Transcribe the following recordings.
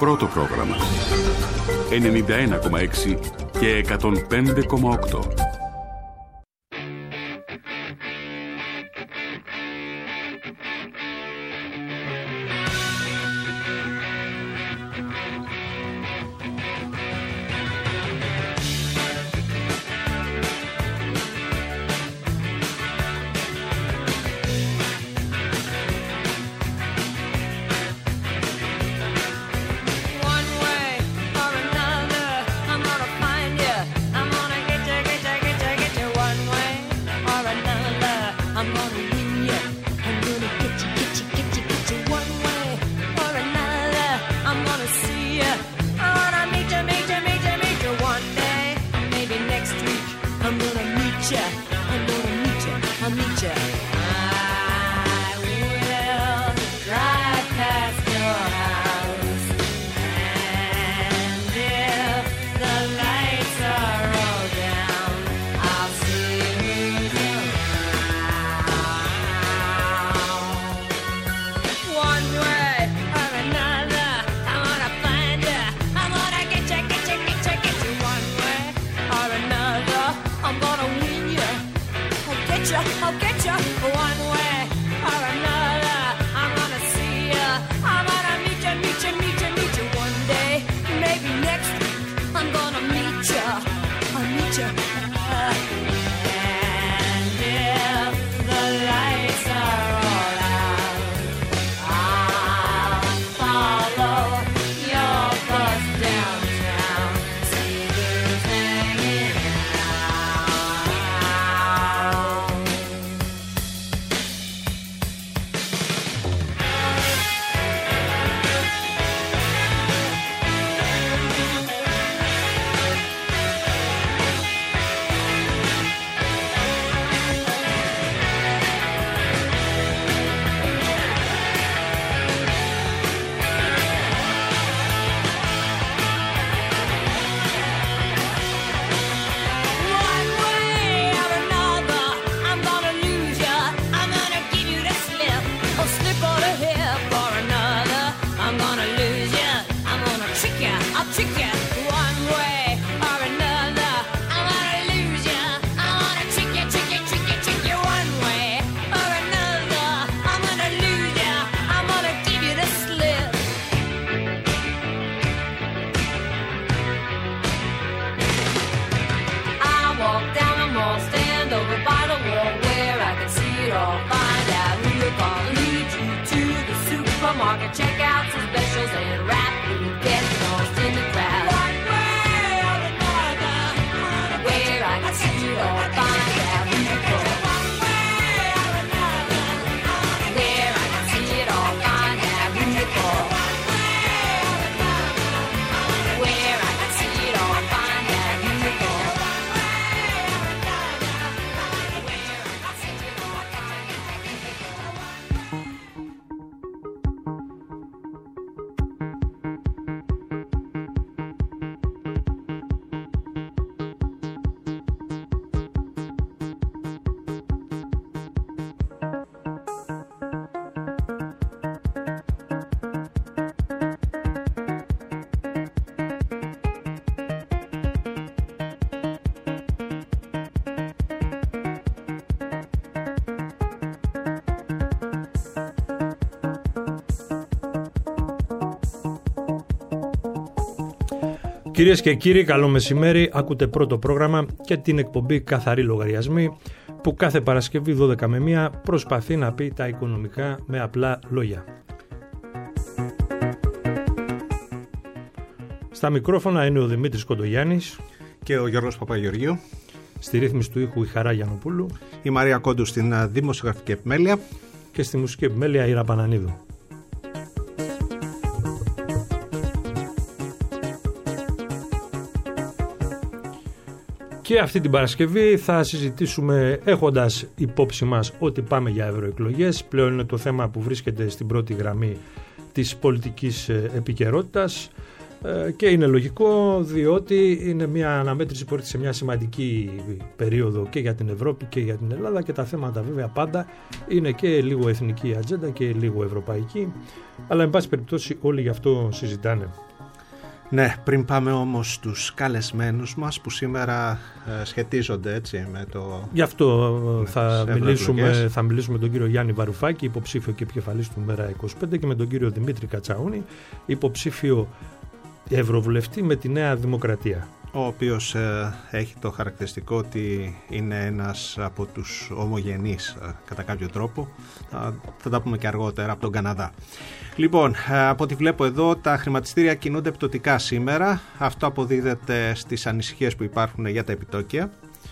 πρώτο πρόγραμμα. 91,6 και 105,8. Κυρίες και κύριοι, καλό μεσημέρι. Ακούτε πρώτο πρόγραμμα και την εκπομπή Καθαροί Λογαριασμοί, που κάθε Παρασκευή 12 με 1 προσπαθεί να πει τα οικονομικά με απλά λόγια. Στα μικρόφωνα είναι ο Δημήτρης Κοντογιάννης και ο Γιώργος Παπαγεωργίου. Στη ρύθμιση του ήχου η Χαρά Γιαννοπούλου. Η Μαρία Κόντου στην δημοσιογραφική επιμέλεια. Και στη μουσική επιμέλεια η Ραπανανίδου. Και αυτή την Παρασκευή θα συζητήσουμε έχοντας υπόψη μας ότι πάμε για ευρωεκλογές. Πλέον είναι το θέμα που βρίσκεται στην πρώτη γραμμή της πολιτικής επικαιρότητας και είναι λογικό, διότι είναι μια αναμέτρηση που έρχεται σε μια σημαντική περίοδο και για την Ευρώπη και για την Ελλάδα, και τα θέματα βέβαια πάντα είναι και λίγο εθνική ατζέντα και λίγο ευρωπαϊκή, αλλά εν πάση περιπτώσει όλοι γι' αυτό συζητάνε. Ναι, πριν πάμε όμως στους καλεσμένους μας που σήμερα σχετίζονται έτσι με το... Γι' αυτό θα μιλήσουμε με τον κύριο Γιάννη Βαρουφάκη, υποψήφιο και επικεφαλής του Μέρα25, και με τον κύριο Δημήτρη Κατσαούνη, υποψήφιο ευρωβουλευτή με τη Νέα Δημοκρατία. Ο οποίος έχει το χαρακτηριστικό ότι είναι ένας από τους ομογενείς κατά κάποιο τρόπο. Θα τα πούμε και αργότερα, από τον Καναδά. Λοιπόν, από ό,τι βλέπω εδώ, τα χρηματιστήρια κινούνται πτωτικά σήμερα. Αυτό αποδίδεται στις ανησυχίες που υπάρχουν για τα επιτόκια.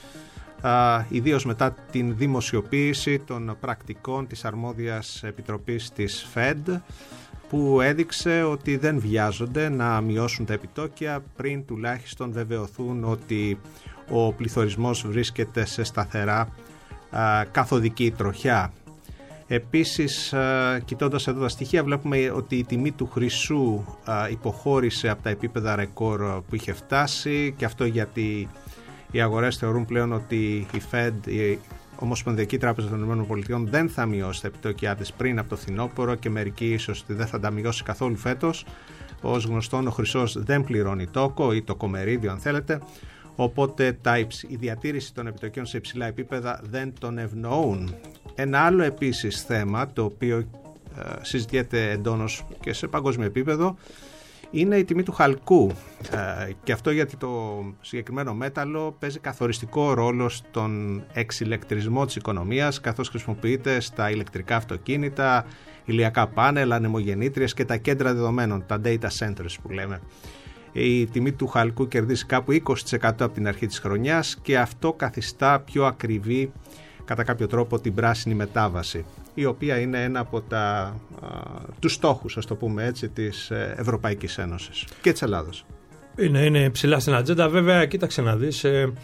Ιδίως μετά την δημοσιοποίηση των πρακτικών της αρμόδιας επιτροπής της Fed, που έδειξε ότι δεν βιάζονται να μειώσουν τα επιτόκια πριν τουλάχιστον βεβαιωθούν ότι ο πληθωρισμός βρίσκεται σε σταθερά καθοδική τροχιά. Επίσης, κοιτώντας εδώ τα στοιχεία, βλέπουμε ότι η τιμή του χρυσού υποχώρησε από τα επίπεδα ρεκόρ που είχε φτάσει, και αυτό γιατί οι αγορές θεωρούν πλέον ότι η Fed, η Ομοσπονδιακή Τράπεζα των ΗΠΑ, δεν θα μειώσει τα επιτόκια της πριν από το φθινόπωρο, και μερικοί ίσως ότι δεν θα τα μειώσει καθόλου φέτος. Ως γνωστόν, ο χρυσός δεν πληρώνει τόκο ή το κομερίδιο αν θέλετε, οπότε η διατήρηση των επιτοκίων σε υψηλά επίπεδα δεν τον ευνοούν. Ένα άλλο επίσης θέμα, το οποίο συζητιέται εντόνως και σε παγκόσμιο επίπεδο, είναι η τιμή του χαλκού, και αυτό γιατί το συγκεκριμένο μέταλλο παίζει καθοριστικό ρόλο στον εξηλεκτρισμό της οικονομίας, καθώς χρησιμοποιείται στα ηλεκτρικά αυτοκίνητα, ηλιακά πάνελ, ανεμογεννήτριες και τα κέντρα δεδομένων, τα data centers που λέμε. Η τιμή του χαλκού κερδίζει κάπου 20% από την αρχή της χρονιάς, και αυτό καθιστά πιο ακριβή κατά κάποιο τρόπο την πράσινη μετάβαση, η οποία είναι ένα από τους στόχους, ας το πούμε έτσι, της Ευρωπαϊκής Ένωσης και της Ελλάδος. Είναι ψηλά στην ατζέντα. Βέβαια, κοίταξε να δεις,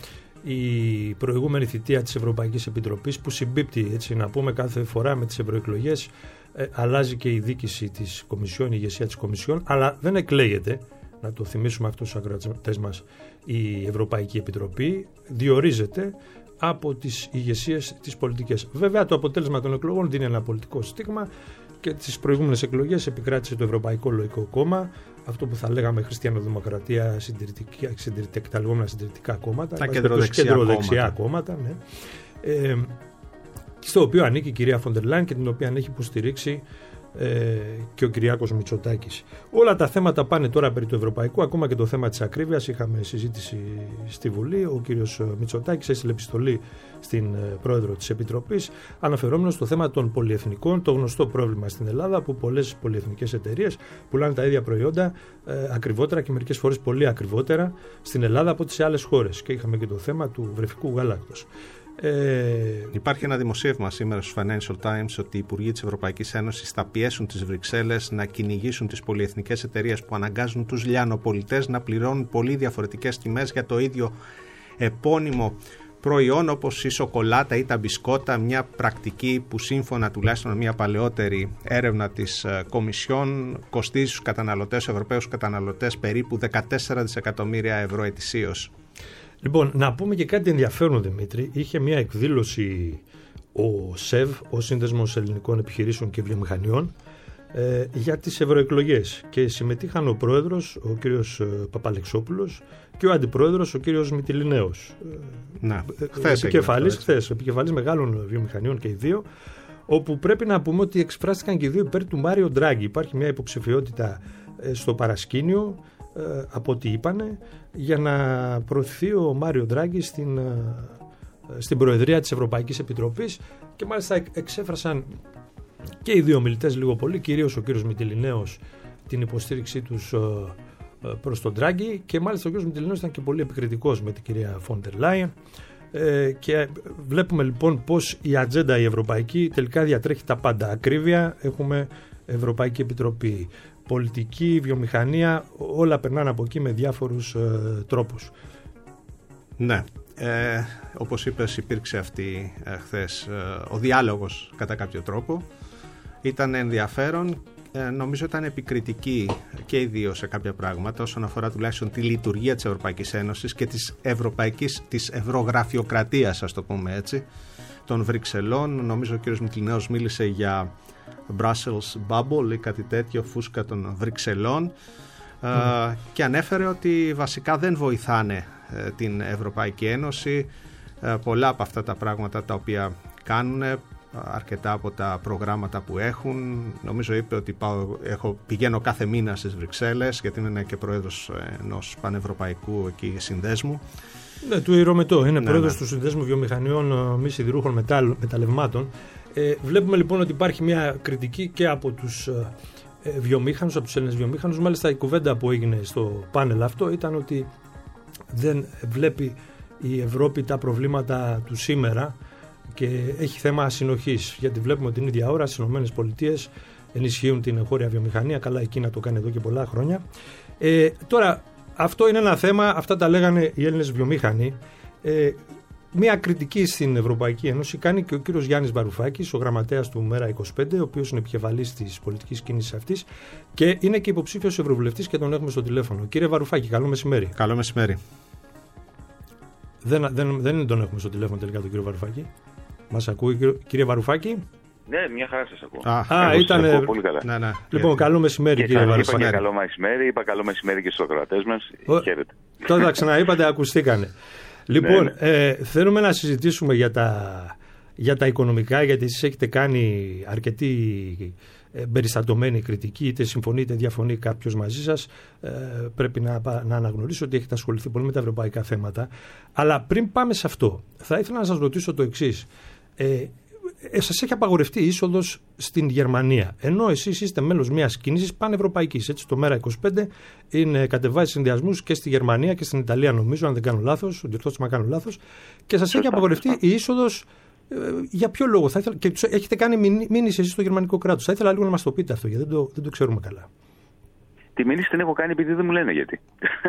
η προηγούμενη θητεία της Ευρωπαϊκής Επιτροπής, που συμπίπτει, έτσι να πούμε, κάθε φορά με τις ευρωεκλογές, αλλάζει και η δίκηση της Κομισιόν, η ηγεσία της Κομισιόν, αλλά δεν εκλέγεται, να το θυμίσουμε αυτό στους ακροατές μας, η Ευρωπαϊκή Επιτροπή διορίζεται από τις ηγεσίες της πολιτικής. Βέβαια, το αποτέλεσμα των εκλογών δίνει ένα πολιτικό στίγμα, και τις προηγούμενες εκλογές επικράτησε το Ευρωπαϊκό Λογικό Κόμμα, αυτό που θα λέγαμε χριστιανοδημοκρατία, τα λεγόμενα συντηρητικά κόμματα, τα κεντροδεξιά κόμματα, ναι. Στο οποίο ανήκει η κυρία Φόντερ Λάιεν και την οποία έχει υποστηρίξει και ο Κυριάκος Μητσοτάκης. Όλα τα θέματα πάνε τώρα περί του ευρωπαϊκού, ακόμα και το θέμα της ακρίβειας. Είχαμε συζήτηση στη Βουλή. Ο κύριος Μητσοτάκης έστειλε επιστολή στην πρόεδρο της Επιτροπής, αναφερόμενος στο θέμα των πολυεθνικών, το γνωστό πρόβλημα στην Ελλάδα, που πολλές πολυεθνικές εταιρείες πουλάνε τα ίδια προϊόντα ακριβότερα και μερικές φορές πολύ ακριβότερα στην Ελλάδα από τις σε άλλες χώρες. Και είχαμε και το θέμα του βρεφικού γάλακτος. Υπάρχει ένα δημοσίευμα σήμερα στους Financial Times ότι οι υπουργοί της Ευρωπαϊκής Ένωσης θα πιέσουν τις Βρυξέλλες να κυνηγήσουν τις πολυεθνικές εταιρείες που αναγκάζουν τους λιανοπολιτές να πληρώνουν πολύ διαφορετικές τιμές για το ίδιο επώνυμο προϊόν, όπως η σοκολάτα ή τα μπισκότα, μια πρακτική που σύμφωνα τουλάχιστον με μια παλαιότερη έρευνα της Κομισιόν κοστίζει στους καταναλωτές, στους Ευρωπαίους καταναλωτές, περίπου 14 δισεκατομμύρια ευρώ ετησίως. Λοιπόν, να πούμε και κάτι ενδιαφέρον, Δημήτρη. Είχε μια εκδήλωση ο ΣΕΒ, ο Σύνδεσμος Ελληνικών Επιχειρήσεων και Βιομηχανιών, για τις ευρωεκλογές, και συμμετείχαν ο πρόεδρος, ο κύριος Παπαλεξόπουλος, και ο αντιπρόεδρος, ο κύριος Μυτιληναίος. Ναι, επικεφαλής μεγάλων βιομηχανιών και οι δύο, όπου πρέπει να πούμε ότι εκφράστηκαν και οι δύο υπέρ του Μάριο Ντράγκη. Υπάρχει μια υποψηφιότητα στο παρασκήνιο, από ό,τι είπανε, για να προωθηθεί ο Μάριο Ντράγκη στην Προεδρία της Ευρωπαϊκής Επιτροπής, και μάλιστα εξέφρασαν και οι δύο μιλητές λίγο πολύ, κυρίως ο κύριος Μυτιληναίος, την υποστήριξή τους προς τον Ντράγκη, και μάλιστα ο κύριος Μυτιληναίος ήταν και πολύ επικριτικός με την κυρία Φόντερ Λάιεν, και βλέπουμε λοιπόν πως η ατζέντα η ευρωπαϊκή τελικά διατρέχει τα πάντα. Ακρίβεια, έχουμε Ευρωπαϊκή Επιτροπή, πολιτική, βιομηχανία, όλα περνάνε από εκεί με διάφορους τρόπους. Ναι, όπως είπες, υπήρξε αυτή χθες ο διάλογος κατά κάποιο τρόπο. Ήταν ενδιαφέρον, νομίζω ήταν επικριτική και οι δύο σε κάποια πράγματα όσον αφορά τουλάχιστον τη λειτουργία της Ευρωπαϊκής Ένωσης και της ευρωγραφειοκρατίας, ας το πούμε έτσι, των Βρυξελών. Νομίζω ο κ. Μυτιληναίος μίλησε για Brussels Bubble ή κάτι τέτοιο, φούσκα των Βρυξελών. και ανέφερε ότι βασικά δεν βοηθάνε την Ευρωπαϊκή Ένωση πολλά από αυτά τα πράγματα τα οποία κάνουν, αρκετά από τα προγράμματα που έχουν. Νομίζω είπε ότι πηγαίνω κάθε μήνα στις Βρυξέλλες, γιατί είναι και πρόεδρος ενός πανευρωπαϊκού εκεί συνδέσμου. Ναι, του Ηρωμετώ. Είναι πρόεδρος του Συνδέσμου Βιομηχανιών Μη Σιδηρούχων Μεταλλευμάτων. Βλέπουμε λοιπόν ότι υπάρχει μια κριτική και από τους βιομήχανους, από τους Έλληνες βιομήχανους. Μάλιστα η κουβέντα που έγινε στο πάνελ αυτό ήταν ότι δεν βλέπει η Ευρώπη τα προβλήματα του σήμερα και έχει θέμα συνοχής, γιατί βλέπουμε την ίδια ώρα στις ΗΠΑ ενισχύουν την εγχώρια βιομηχανία. Καλά, η Κίνα το κάνει εδώ και πολλά χρόνια. Τώρα, αυτό είναι ένα θέμα, αυτά τα λέγανε οι Έλληνες βιομήχανοι. Μία κριτική στην Ευρωπαϊκή Ένωση κάνει και ο κύριος Γιάννης Βαρουφάκης, ο γραμματέας του Μέρα25, ο οποίος είναι επικεφαλής της πολιτικής κίνησης αυτής και είναι και υποψήφιος ευρωβουλευτής και τον έχουμε στο τηλέφωνο. Κύριε Βαρουφάκη, καλό μεσημέρι. Καλό μεσημέρι. Δεν τον έχουμε στο τηλέφωνο τελικά τον κύριο Βαρουφάκη. Μας ακούει, κύριε Βαρουφάκη? Ναι, μια χαρά σας ακούω. Ήταν. Πολύ καλά. Ναι. Λοιπόν, καλό μεσημέρι, κύριε Βαρουφάκη. Είπα καλό μεσημέρι και στους ακροατές μας. Χαίρετε. Τώρα ξαναείπατε, ακουστήκανε. Λοιπόν, θέλουμε να συζητήσουμε για τα οικονομικά, γιατί εσείς έχετε κάνει αρκετή περιστατωμένη κριτική, είτε συμφωνεί είτε διαφωνεί κάποιος μαζί σας. Πρέπει να αναγνωρίσω ότι έχετε ασχοληθεί πολύ με τα ευρωπαϊκά θέματα. Αλλά πριν πάμε σε αυτό, θα ήθελα να σας ρωτήσω το εξής. Σας έχει απαγορευτεί η είσοδος στην Γερμανία, ενώ εσείς είστε μέλος μιας κίνησης πανευρωπαϊκής. Έτσι, το Μέρα25 κατεβάζει συνδυασμούς και στη Γερμανία και στην Ιταλία, νομίζω, αν δεν κάνω λάθος, διορθώστε με αν κάνω λάθος, και σας έχει απαγορευτεί η είσοδος. Για ποιο λόγο? Θα ήθελα, και έχετε κάνει μήνυση εσείς στο γερμανικό κράτος. Θα ήθελα λίγο να μας το πείτε αυτό, γιατί δεν το ξέρουμε καλά. Τη μήνυση την έχω κάνει επειδή δεν μου λένε γιατί.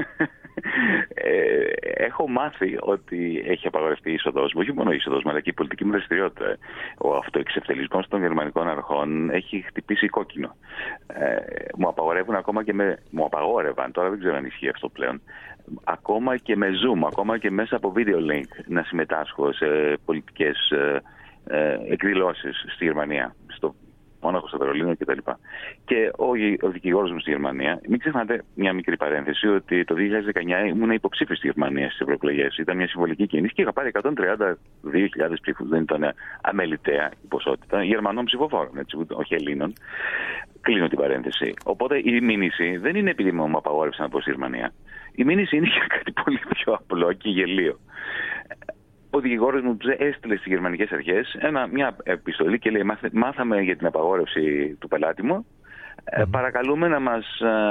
Έχω μάθει ότι έχει απαγορευτεί η είσοδος μου, όχι μόνο η είσοδος μου, αλλά και η πολιτική μου δραστηριότητα. Ο αυτοεξευτελισμός των γερμανικών αρχών έχει χτυπήσει κόκκινο. Μου απαγορεύουν ακόμα και μου απαγόρευαν, τώρα δεν ξέρω αν ισχύει αυτό πλέον, ακόμα και με Zoom, ακόμα και μέσα από video link να συμμετάσχω σε πολιτικές εκδηλώσεις στη Γερμανία, στο Μόναχο, στο Βερολίνο κτλ. Και ο δικηγόρος μου στη Γερμανία, μην ξεχνάτε μια μικρή παρένθεση, ότι το 2019 ήμουν υποψήφιος στη Γερμανία στις ευρωεκλογές. Ήταν μια συμβολική κίνηση και είχα πάρει 132.000 ψήφους. Δεν ήταν αμεληταία η ποσότητα Γερμανών ψηφοφόρων, έτσι, όχι Ελλήνων. Κλείνω την παρένθεση. Οπότε η μήνυση δεν είναι επειδή μου απαγόρευσαν να πω στη Γερμανία. Η μήνυση είναι για κάτι πολύ πιο απλό και γελίο. Ο δικηγόρος μου έστειλε στις γερμανικές αρχές μια επιστολή και λέει: μάθαμε για την απαγόρευση του πελάτη μου. Παρακαλούμε να μας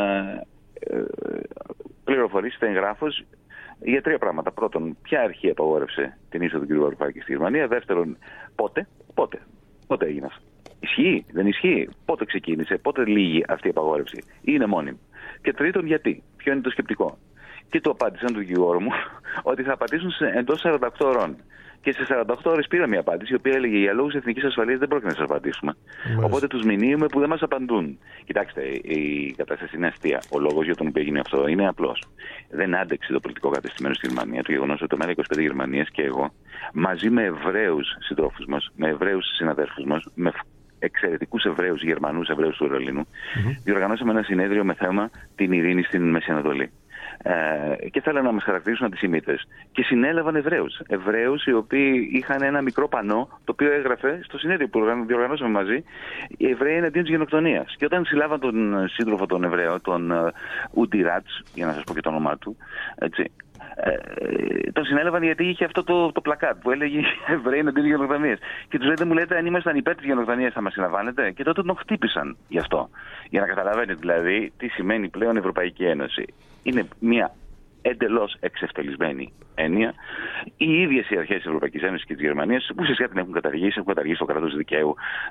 πληροφορήσετε εγγράφως για 3 πράγματα. Πρώτον, ποια αρχή απαγόρευσε την είσοδο του κ. Βαρουφάκη στη Γερμανία. Δεύτερον, πότε έγινε αυτό? Ισχύει, δεν ισχύει? Πότε ξεκίνησε, πότε λύγει αυτή η απαγόρευση? Ή είναι μόνιμη? Και τρίτον, γιατί? Ποιο είναι το σκεπτικό? Και του απάντησαν του δικηγόρου μου ότι θα απαντήσουν εντός 48 ώρων. Και σε 48 ώρες πήρα μια απάντηση, η οποία έλεγε: για λόγους εθνικής ασφαλείας δεν πρόκειται να σας απαντήσουμε. Οπότε τους μηνύουμε που δεν μας απαντούν. Κοιτάξτε, η κατάσταση είναι αστεία. Ο λόγος για τον οποίο έγινε αυτό είναι απλός. Δεν άντεξε το πολιτικό κατεστημένο στη Γερμανία το γεγονός ότι το Μέρα25 Γερμανίας και εγώ, μαζί με Εβραίους συντρόφους μας, με Εβραίους συναδέλφους μας, με εξαιρετικούς Εβραίους, Γερμανούς Εβραίους του Βερολίνου, διοργανώσαμε ένα συνέδριο με θέμα την ειρήνη στην Μέση Ανατολή. Και θέλανε να μας χαρακτηρίσουν αντισημίτες. Και συνέλαβαν Εβραίους οι οποίοι είχαν ένα μικρό πανό, το οποίο έγραφε στο συνέδριο που διοργανώσαμε μαζί: οι Εβραίοι εναντίον της γενοκτονίας. Και όταν συλλάβαν τον σύντροφο τον Εβραίο, τον Ούντι Ράτς, για να σας πω και το όνομά του, έτσι, τον συνέλαβαν γιατί είχε αυτό το πλακάτ που έλεγε Εβραίοι εναντίον της γενοκτονίας. Και τους λέτε: μου λέτε, αν ήμασταν υπέρ της γενοκτονίας θα μας συλλαμβάνετε? Και τότε τον χτύπησαν γι' αυτό. Για να καταλαβαίνετε δηλαδή τι σημαίνει πλέον η Ευρωπαϊκή Ένωση. Είναι μια εντελώς εξευτελισμένη έννοια. Οι ίδιες οι αρχές της Ευρωπαϊκής Ένωσης και της Γερμανίας, που ουσιαστικά την έχουν καταργήσει το κράτος δικαίου,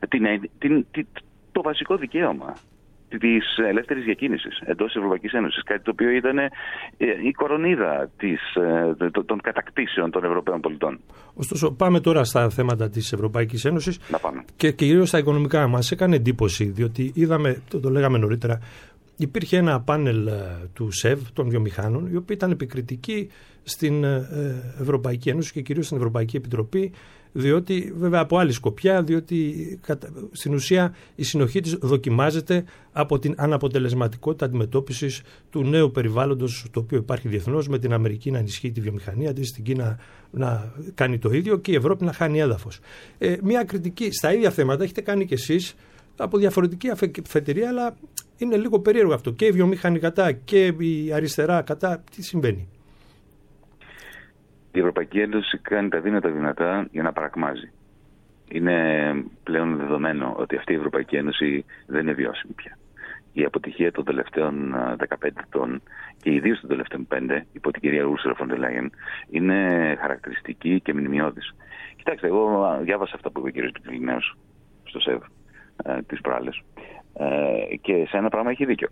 το βασικό δικαίωμα της ελεύθερης διακίνησης εντός της Ευρωπαϊκής Ένωσης. Κάτι το οποίο ήταν η κορονίδα των κατακτήσεων των Ευρωπαίων πολιτών. Ωστόσο, πάμε τώρα στα θέματα της Ευρωπαϊκής Ένωσης και κυρίως στα οικονομικά. Μας έκανε εντύπωση, διότι είδαμε, το λέγαμε νωρίτερα, υπήρχε ένα πάνελ του ΣΕΒ, των βιομηχάνων, οι οποίοι ήταν επικριτικοί στην Ευρωπαϊκή Ένωση και κυρίως στην Ευρωπαϊκή Επιτροπή, διότι βέβαια από άλλη σκοπιά, διότι στην ουσία η συνοχή της δοκιμάζεται από την αναποτελεσματικότητα αντιμετώπισης του νέου περιβάλλοντος το οποίο υπάρχει διεθνώς, με την Αμερική να ενισχύει τη βιομηχανία της, την Κίνα να κάνει το ίδιο και η Ευρώπη να χάνει έδαφος. Μια κριτική στα ίδια θέματα έχετε κάνει κι εσείς από διαφορετική αφετηρία, αλλά είναι λίγο περίεργο αυτό. Και η βιομηχανία κατά και η αριστερά κατά. Τι συμβαίνει? Η Ευρωπαϊκή Ένωση κάνει τα δυνατά για να παρακμάζει. Είναι πλέον δεδομένο ότι αυτή η Ευρωπαϊκή Ένωση δεν είναι βιώσιμη πια. Η αποτυχία των τελευταίων 15 ετών και ιδίως των τελευταίων 5 υπό την κυρία Ursula von der Leyen είναι χαρακτηριστική και μνημειώδης. Κοιτάξτε, εγώ διάβασα αυτά που είπε ο κ. Πιτιλινέος στο ΣΕΒ τις προάλλες και σε ένα πράγμα έχει δίκιο.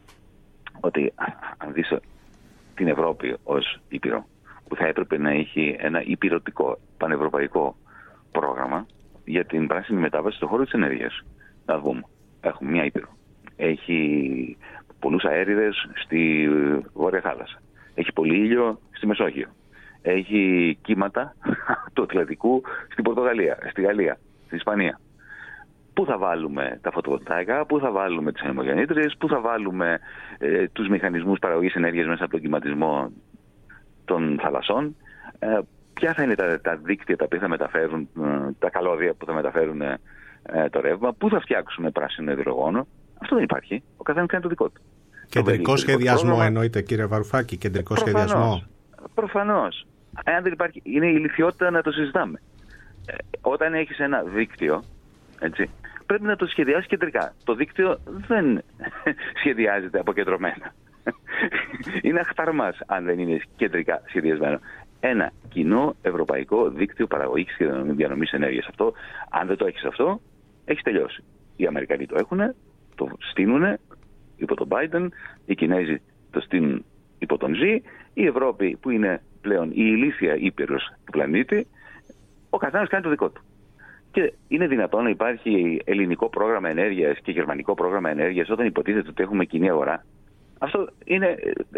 Ότι αν δεις την Ευρώπη ως ήπειρο, που θα έπρεπε να έχει ένα υπηρετικό πανευρωπαϊκό πρόγραμμα για την πράσινη μετάβαση στον χώρο της ενέργειας. Να δούμε. Έχουμε μια ήπειρο. Έχει πολλούς αέριδες στη Βόρεια Θάλασσα. Έχει πολύ ήλιο στη Μεσόγειο. Έχει κύματα του Ατλαντικού στην Πορτογαλία, στη Γαλλία, στην Ισπανία. Πού θα βάλουμε τα φωτοβολταϊκά, πού θα βάλουμε τις ανεμογεννήτριες, πού θα βάλουμε τους μηχανισμούς παραγωγής ενέργειας μέσα από τον κυματισμό των θαλασσών, ποια θα είναι τα δίκτυα τα οποία θα μεταφέρουν, τα καλώδια που θα μεταφέρουν το ρεύμα, πού θα φτιάξουμε πράσινο υδρογόνο. Αυτό δεν υπάρχει. Ο καθένας κάνει το δικό του. Κεντρικό σχεδιασμό εννοείται, κύριε Βαρουφάκη, κεντρικό σχεδιασμό. Προφανώς. Εάν δεν υπάρχει, είναι η ηλικιότητα να το συζητάμε. Όταν έχεις ένα δίκτυο, έτσι, πρέπει να το σχεδιάσεις κεντρικά. Το δίκτυο δεν σχεδιάζεται αποκεντρωμένα. Είναι αχταρμάς αν δεν είναι κεντρικά σχεδιασμένο. Ένα κοινό ευρωπαϊκό δίκτυο παραγωγής και διανομής ενέργειας. Αυτό, αν δεν το έχεις αυτό, έχεις τελειώσει. Οι Αμερικανοί το έχουν, το στείνουν υπό τον Biden, οι Κινέζοι το στείνουν υπό τον Xi, η Ευρώπη που είναι πλέον η ηλίθια ήπειρος του πλανήτη, ο καθένας κάνει το δικό του. Και είναι δυνατόν να υπάρχει ελληνικό πρόγραμμα ενέργειας και γερμανικό πρόγραμμα ενέργειας όταν υποτίθεται ότι έχουμε κοινή αγορά? Αυτό είναι.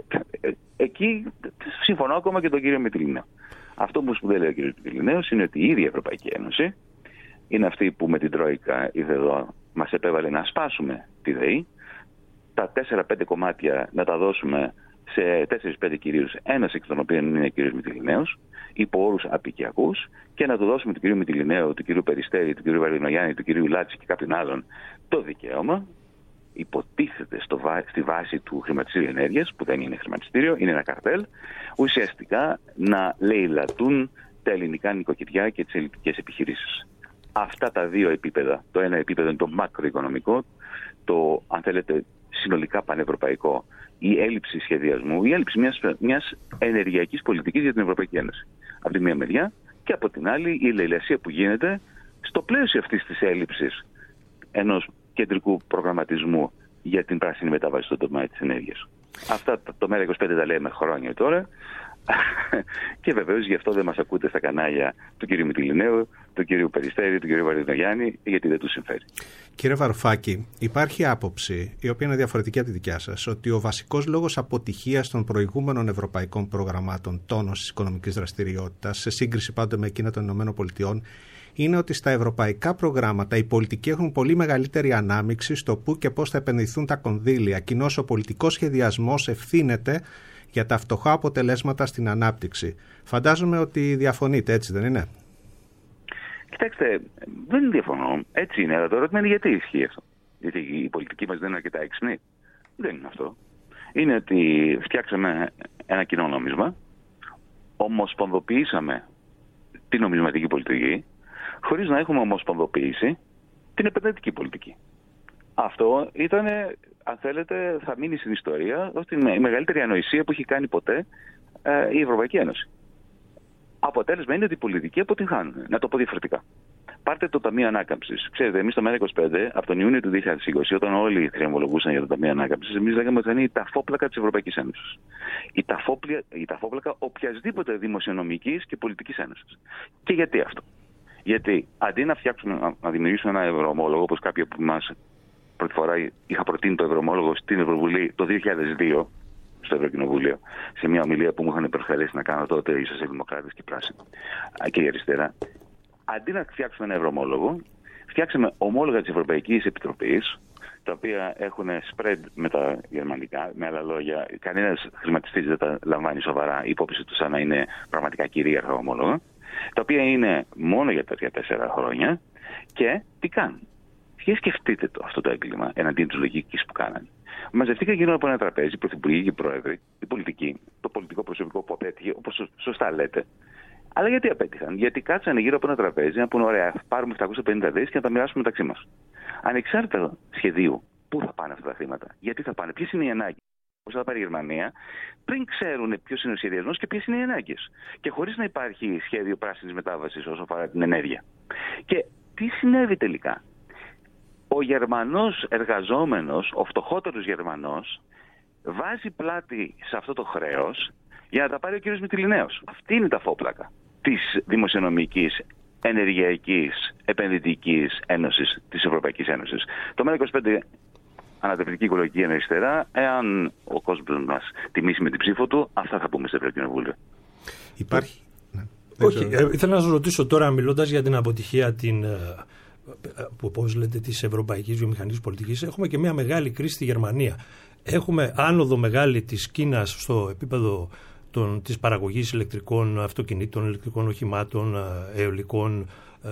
Εκεί συμφωνώ ακόμα και τον κύριο Μητυλινέο. Αυτό που δεν λέει ο κύριος Μητυλινέος είναι ότι η ίδια η Ευρωπαϊκή Ένωση είναι αυτή που με την Τρόικα ήρθε εδώ, μας επέβαλε να σπάσουμε τη ΔΕΗ, τα 4-5 κομμάτια να τα δώσουμε σε 4-5 κυρίους, ένας εκ των οποίων είναι ο κύριος Μητυλινέος, υπό όρους απικιακούς, και να του δώσουμε του κυρίου Μητυλινέου, του κυρίου Περιστέρη, του κυρίου Βαρδινογιάννη, του κυρίου Λάτση και κάποιον άλλον το δικαίωμα, υποτίθεται στη βάση του χρηματιστήριου ενέργειας, που δεν είναι χρηματιστήριο, είναι ένα καρτέλ, ουσιαστικά να λαιλατούν τα ελληνικά νοικοκυριά και τις ελληνικές επιχειρήσεις. Αυτά τα δύο επίπεδα, το ένα επίπεδο είναι το μακροοικονομικό, το, αν θέλετε, συνολικά πανευρωπαϊκό, η έλλειψη σχεδιασμού, η έλλειψη μιας ενεργειακής πολιτικής για την Ευρωπαϊκή Ένωση. Από τη μία μεριά, και από την άλλη η λαιλασία που γίνεται στο πλαίσιο αυτής της έλλειψης ενός κεντρικού προγραμματισμού για την πράσινη μετάβαση στον τομέα της ενέργειας. Αυτά το ΜέΡΑ25 τα λέμε χρόνια τώρα και βεβαίως γι' αυτό δεν μας ακούτε στα κανάλια του κ. Μητυλινέου, του κ. Περιστέρη, του κ. Βαρδινογιάννη, γιατί δεν τους συμφέρει. Κύριε Βαρουφάκη, υπάρχει άποψη, η οποία είναι διαφορετική από τη δικιά σας, ότι ο βασικός λόγος αποτυχίας των προηγούμενων ευρωπαϊκών προγραμμάτων τόνωσης οικονομικής δραστηριότητας, σε σύγκριση πάντοτε με εκείνα των ΗΠΑ, είναι ότι στα ευρωπαϊκά προγράμματα οι πολιτικοί έχουν πολύ μεγαλύτερη ανάμειξη στο πού και πώς θα επενδυθούν τα κονδύλια, κοινώς ο πολιτικός σχεδιασμός ευθύνεται για τα φτωχά αποτελέσματα στην ανάπτυξη. Φαντάζομαι ότι διαφωνείτε, έτσι δεν είναι? Κοιτάξτε, δεν διαφωνώ. Έτσι είναι, αλλά το ερώτημα είναι γιατί ισχύει αυτό. Γιατί η πολιτική μας δεν είναι αρκετά έξυπνη? Δεν είναι αυτό. Είναι ότι φτιάξαμε ένα κοινό νόμισμα, ομοσπονδοποιήσαμε την νομισματική πολιτική, χωρίς να έχουμε ομοσπονδοποιήσει την επενδυτική πολιτική. Αυτό ήταν, αν θέλετε, θα μείνει στην ιστορία ως η μεγαλύτερη ανοησία που έχει κάνει ποτέ η Ευρωπαϊκή Ένωση. Αποτέλεσμα είναι ότι οι πολιτικοί αποτυγχάνουν. Να το πω διαφορετικά. Πάρτε το Ταμείο Ανάκαμψης. Ξέρετε, εμείς στο ΜέΡΑ25, από τον Ιούνιο του 2020, όταν όλοι θριαμβολογούσαν για το Ταμείο Ανάκαμψης, εμείς λέγαμε ότι θα είναι η ταφόπλακα της Ευρωπαϊκής Ένωσης. Η ταφόπλακα οποιασδήποτε δημοσιονομικής και πολιτικής ένωσης. Και γιατί αυτό? Γιατί αντί να δημιουργήσουμε ένα ευρωομόλογο, όπως κάποιοι από εμάς πρώτη φορά είχα προτείνει το ευρωομόλογο στην Ευρωβουλή το 2002, στο Ευρωκοινοβούλιο, σε μια ομιλία που μου είχαν προκαλέσει να κάνω τότε οι σοσιαλδημοκράτες και οι πράσινοι και η αριστερά. αντί να φτιάξουμε ένα ευρωομόλογο, φτιάξαμε ομόλογα της Ευρωπαϊκής Επιτροπής, τα οποία έχουν spread με τα γερμανικά. Με άλλα λόγια, κανένας χρηματιστής δεν τα λαμβάνει σοβαρά υπόψη του σαν να είναι πραγματικά κυρίαρχα ομόλογα, τα οποία είναι μόνο για 3-4 χρόνια. Και τι κάνουν? Και σκεφτείτε αυτό το έγκλημα εναντίον της λογικής που κάνανε. Μαζευτήκαν γύρω από ένα τραπέζι, πρωθυπουργοί και πρόεδροι, οι πολιτικοί, το πολιτικό προσωπικό που απέτυχε, όπως σωστά λέτε. Αλλά γιατί απέτυχαν? Γιατί κάτσανε γύρω από ένα τραπέζι να πούνε: ωραία, πάρουμε 750 δις και να τα μοιράσουμε μεταξύ μας. Ανεξάρτητα σχεδίου, πού θα πάνε αυτά τα χρήματα, γιατί θα πάνε, ποιες είναι οι ανάγκες. Πώς θα πάρει η Γερμανία, πριν ξέρουν ποιος είναι ο σχεδιασμός και ποιες είναι οι ανάγκες. Και χωρίς να υπάρχει σχέδιο πράσινης μετάβασης όσο αφορά την ενέργεια. Και τι συνέβη τελικά? Ο Γερμανός εργαζόμενος, ο φτωχότερος Γερμανός, βάζει πλάτη σε αυτό το χρέος για να τα πάρει ο κύριος Μυτιληναίος. Αυτή είναι τα φόπλακα της δημοσιονομικής, ενεργειακής, επενδυτικής ένωσης της Ευρωπαϊκής Ένωσης. Το ΜΕΡΑ25 ανατρεπτική οικολογική αριστερά, εάν ο κόσμος μας τιμήσει με την ψήφο του, αυτά θα πούμε στο Ευρωκοινοβούλιο. Υπάρχει. Όχι, ήθελα να σας ρωτήσω τώρα, μιλώντας για την αποτυχία όπως λέτε, της ευρωπαϊκής βιομηχανικής πολιτικής, έχουμε και μια μεγάλη κρίση στη Γερμανία. Έχουμε άνοδο μεγάλη της Κίνας στο επίπεδο της παραγωγής ηλεκτρικών αυτοκινήτων, ηλεκτρικών οχημάτων, αιωλικών,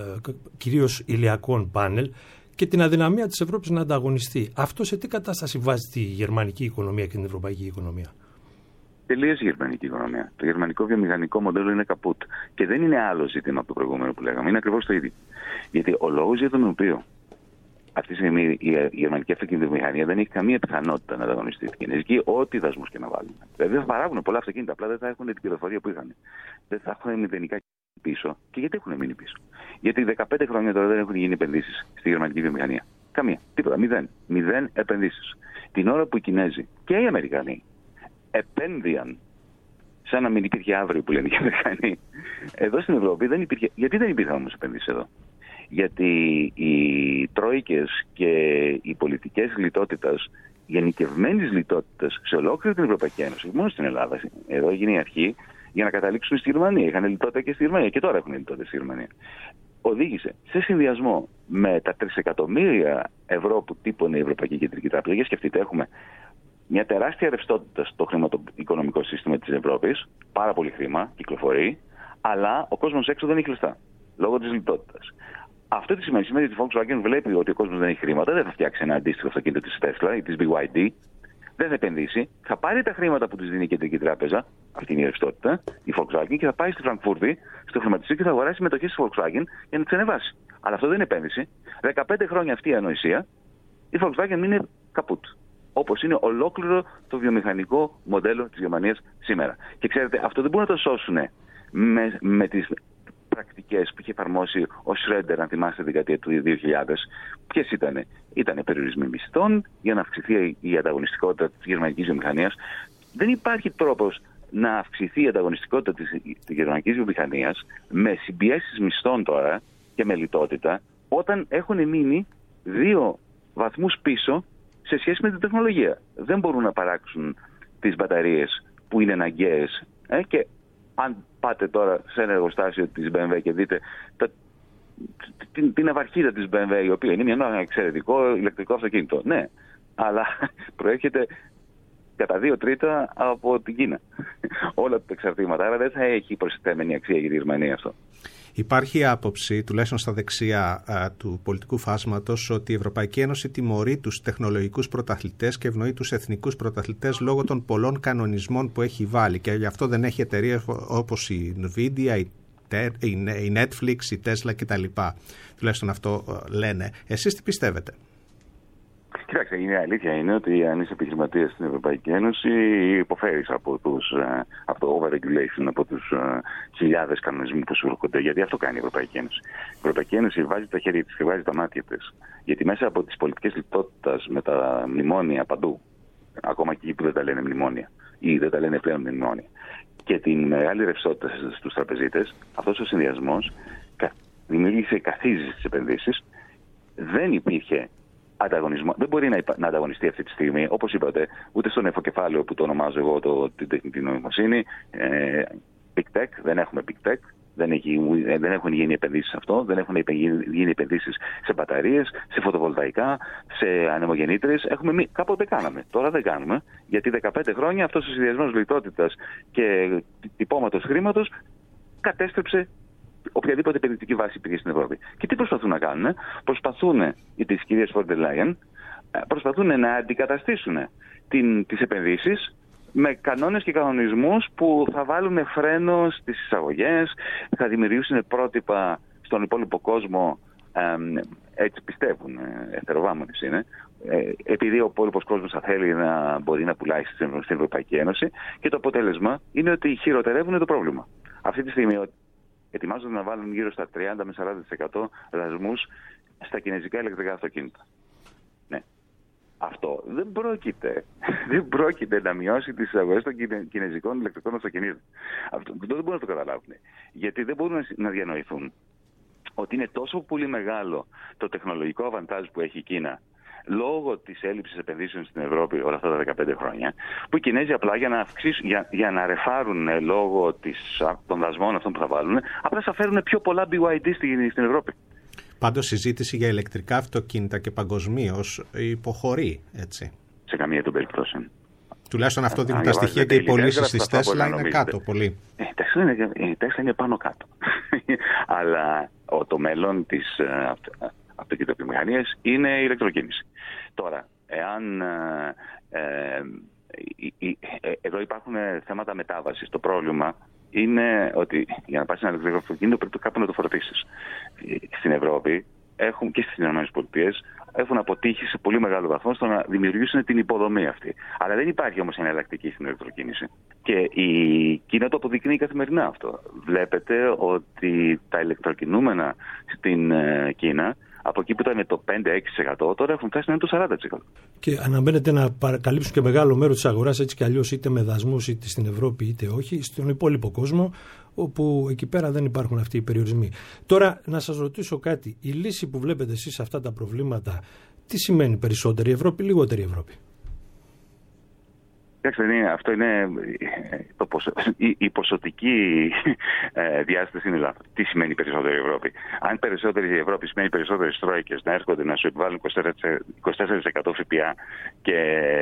κυρίως ηλιακών πάνελ, και την αδυναμία της Ευρώπης να ανταγωνιστεί. Αυτό σε τι κατάσταση βάζει τη γερμανική οικονομία και την ευρωπαϊκή οικονομία? Τελείως η γερμανική οικονομία. Το γερμανικό βιομηχανικό μοντέλο είναι καπούτ. Και δεν είναι άλλο ζήτημα από το προηγούμενο που λέγαμε. Είναι ακριβώς το ίδιο. Γιατί ο λόγος για τον οποίο αυτή τη στιγμή η γερμανική αυτοκινητοβιομηχανία δεν έχει καμία πιθανότητα να ανταγωνιστεί την κινέζικη, ό,τι δασμούς και να βάλουν. Δηλαδή θα παράγουν πολλά αυτοκίνητα, απλά δεν θα έχουν την κερδοφορία που είχαν. Δεν θα έχουν μηδενικά πίσω. Και γιατί έχουν μείνει πίσω? Γιατί 15 χρόνια τώρα δεν έχουν γίνει επενδύσεις στη γερμανική βιομηχανία. Καμία. Τίποτα. Μηδέν επενδύσεις. Την ώρα που οι Κινέζοι και οι Αμερικανοί επένδυαν σαν να μην υπήρχε αύριο, που λένε οι Αμερικανοί, εδώ στην Ευρώπη δεν υπήρχε. Γιατί δεν υπήρχαν όμως επενδύσεις εδώ? Γιατί οι τρόικες και οι πολιτικές λιτότητας, γενικευμένης λιτότητας σε ολόκληρη την Ευρωπαϊκή Ένωση, μόνο στην Ελλάδα, εδώ έγινε η αρχή για να καταλήξουν στη Γερμανία. Είχαν λιτότητα και στη Γερμανία και τώρα έχουν λιτότητα στη Γερμανία. Οδήγησε σε συνδυασμό με τα 3 εκατομμύρια ευρώ που τύπωνε η Ευρωπαϊκή Κεντρική Τράπεζα. Για σκεφτείτε, έχουμε μια τεράστια ρευστότητα στο χρηματοοικονομικό σύστημα της Ευρώπης, πάρα πολύ χρήμα κυκλοφορεί, αλλά ο κόσμος έξω δεν έχει λεφτά λόγω της λιτότητας. Αυτό τι σημαίνει? Σημαίνει ότι η Volkswagen βλέπει ότι ο κόσμος δεν έχει χρήματα, δεν θα φτιάξει ένα αντίστοιχο αυτοκίνητο της Tesla ή της BYD, δεν θα επενδύσει, θα πάρει τα χρήματα που της δίνει η Κεντρική Τράπεζα, αυτή είναι η ρευστότητα, η Volkswagen, και θα πάει στη Φραγκφούρτη, στο χρηματιστήριο, και θα αγοράσει μετοχές της Volkswagen για να τις ανεβάσει. Αλλά αυτό δεν είναι επένδυση. 15 χρόνια αυτή η ανοησία, η Volkswagen είναι καπούτ. Όπως είναι ολόκληρο το βιομηχανικό μοντέλο της Γερμανίας σήμερα. Και ξέρετε, αυτό δεν μπορούν να το σώσουν με τις πρακτικές που είχε εφαρμόσει ο Σρέντερ, αν θυμάστε, την δεκαετία του 2000. Ποιες ήτανε? Ήτανε περιορισμοί μισθών για να αυξηθεί η ανταγωνιστικότητα της γερμανικής βιομηχανίας. Δεν υπάρχει τρόπος να αυξηθεί η ανταγωνιστικότητα της γερμανικής βιομηχανίας με συμπιέσεις μισθών τώρα και με λιτότητα, όταν έχουν μείνει 2 βαθμούς πίσω σε σχέση με την τεχνολογία. Δεν μπορούν να παράξουν τις μπαταρίες που είναι αναγκαίες. Και αν πάτε τώρα σε ένα εργοστάσιο της BMW και δείτε την ναυαρχίδα της BMW, η οποία είναι ένα εξαιρετικό ηλεκτρικό αυτοκίνητο. Ναι, αλλά προέρχεται κατά 2/3 από την Κίνα. Όλα τα εξαρτήματα. Άρα δεν θα έχει προσθέμενη αξία για τη Γερμανία αυτό. Υπάρχει άποψη, τουλάχιστον στα δεξιά του πολιτικού φάσματος, ότι η Ευρωπαϊκή Ένωση τιμωρεί τους τεχνολογικούς πρωταθλητές και ευνοεί τους εθνικούς πρωταθλητές λόγω των πολλών κανονισμών που έχει βάλει, και γι' αυτό δεν έχει εταιρείες όπως η Nvidia, η Netflix, η Tesla κτλ. Τουλάχιστον αυτό λένε. Εσείς τι πιστεύετε? Κοιτάξτε, η αλήθεια είναι ότι αν είσαι επιχειρηματίας στην Ευρωπαϊκή Ένωση, υποφέρεις από το over-regulation, από τους χιλιάδες κανονισμούς που σου έρχονται. Γιατί αυτό κάνει η Ευρωπαϊκή Ένωση. Η Ευρωπαϊκή Ένωση βάζει τα χέρια της και βάζει τα μάτια της. Γιατί μέσα από τις πολιτικές λιτότητας με τα μνημόνια παντού, ακόμα και εκεί που δεν τα λένε μνημόνια ή δεν τα λένε πλέον μνημόνια, και την μεγάλη ρευστότητα στους τραπεζίτες, αυτός ο συνδυασμός δημιούργησε καθίζηση στις επενδύσεις. Δεν υπήρχε ανταγωνισμό. Δεν μπορεί να ανταγωνιστεί αυτή τη στιγμή, όπως είπατε, ούτε στο νεφοκεφάλαιο που το ονομάζω εγώ την τεχνητή νοημοσύνη. Big Tech, δεν έχουμε Big Tech. Δεν έχουν γίνει επενδύσεις σε αυτό, δεν έχουν γίνει επενδύσεις σε μπαταρίες, σε φωτοβολταϊκά, σε ανεμογεννήτρες. Κάποτε κάναμε, τώρα δεν κάνουμε, γιατί 15 χρόνια αυτός ο συνδυασμός λιτότητας και τυπώματος χρήματος κατέστρεψε οποιαδήποτε επενδυτική βάση υπήρχε στην Ευρώπη. Και τι προσπαθούν να κάνουν? Προσπαθούν, οι της κυρίας Φόντερ Λάιεν, προσπαθούν να αντικαταστήσουν τις επενδύσεις με κανόνες και κανονισμούς που θα βάλουν φρένο στις εισαγωγές, θα δημιουργήσουν πρότυπα στον υπόλοιπο κόσμο, έτσι πιστεύουν, εθεροβάμονες είναι, επειδή ο υπόλοιπος κόσμος θα θέλει να μπορεί να πουλάει στην Ευρωπαϊκή Ένωση, και το αποτέλεσμα είναι ότι χειροτερεύουν το πρόβλημα. Αυτή τη στιγμή ετοιμάζονται να βάλουν γύρω στα 30 με 40% δασμούς στα κινέζικα ηλεκτρικά αυτοκίνητα. Ναι. Αυτό δεν πρόκειται να μειώσει τις εισαγωγές των κινέζικων ηλεκτρικών αυτοκινήτων. Αυτό δεν μπορούν να το καταλάβουν. Γιατί δεν μπορούν να διανοηθούν ότι είναι τόσο πολύ μεγάλο το τεχνολογικό αβαντάζ που έχει η Κίνα λόγω της έλλειψης επενδύσεων στην Ευρώπη όλα αυτά τα 15 χρόνια, που οι Κινέζοι απλά για να ρεφάρουν λόγω των δασμών αυτών που θα βάλουν, απλά θα φέρουν πιο πολλά BYD στην Ευρώπη. Πάντως, συζήτηση για ηλεκτρικά αυτοκίνητα και παγκοσμίως υποχωρεί, έτσι. Σε καμία των περιπτώσεων. Τουλάχιστον αυτό δίνουν τα στοιχεία, και οι πωλήσεις της Τέσλα είναι κάτω πολύ. Η Τέσλα είναι πάνω κάτω. Αλλά το μέλλον της αυτοκινητοβιομηχανίας είναι η ηλεκτροκίνηση. Τώρα, εάν εδώ υπάρχουν θέματα μετάβασης, το πρόβλημα είναι ότι για να πας σε ένα ηλεκτρικό αυτοκίνητο πρέπει κάπου να το φορτίσεις. Στην Ευρώπη και στις ΗΠΑ έχουν αποτύχει σε πολύ μεγάλο βαθμό στο να δημιουργήσουν την υποδομή αυτή. Αλλά δεν υπάρχει όμως εναλλακτική στην ηλεκτροκίνηση. Και η Κίνα το αποδεικνύει καθημερινά αυτό. Βλέπετε ότι τα ηλεκτροκινούμενα στην Κίνα, από εκεί που ήταν το 5-6%, τώρα έχουν φτάσει να είναι το 40%. Και αναμένεται να καλύψουν και μεγάλο μέρος της αγοράς, έτσι κι αλλιώς, είτε με δασμούς είτε στην Ευρώπη είτε όχι, στον υπόλοιπο κόσμο, όπου εκεί πέρα δεν υπάρχουν αυτοί οι περιορισμοί. Τώρα, να σας ρωτήσω κάτι. Η λύση που βλέπετε εσείς σε αυτά τα προβλήματα, τι σημαίνει περισσότερη Ευρώπη, λιγότερη Ευρώπη? Αυτό είναι η ποσοτική διάσταση είναι λάθος. Τι σημαίνει περισσότερη Ευρώπη? Αν περισσότερη Ευρώπη σημαίνει περισσότερες τρόικες να έρχονται να σου επιβάλλουν 24% ΦΠΑ και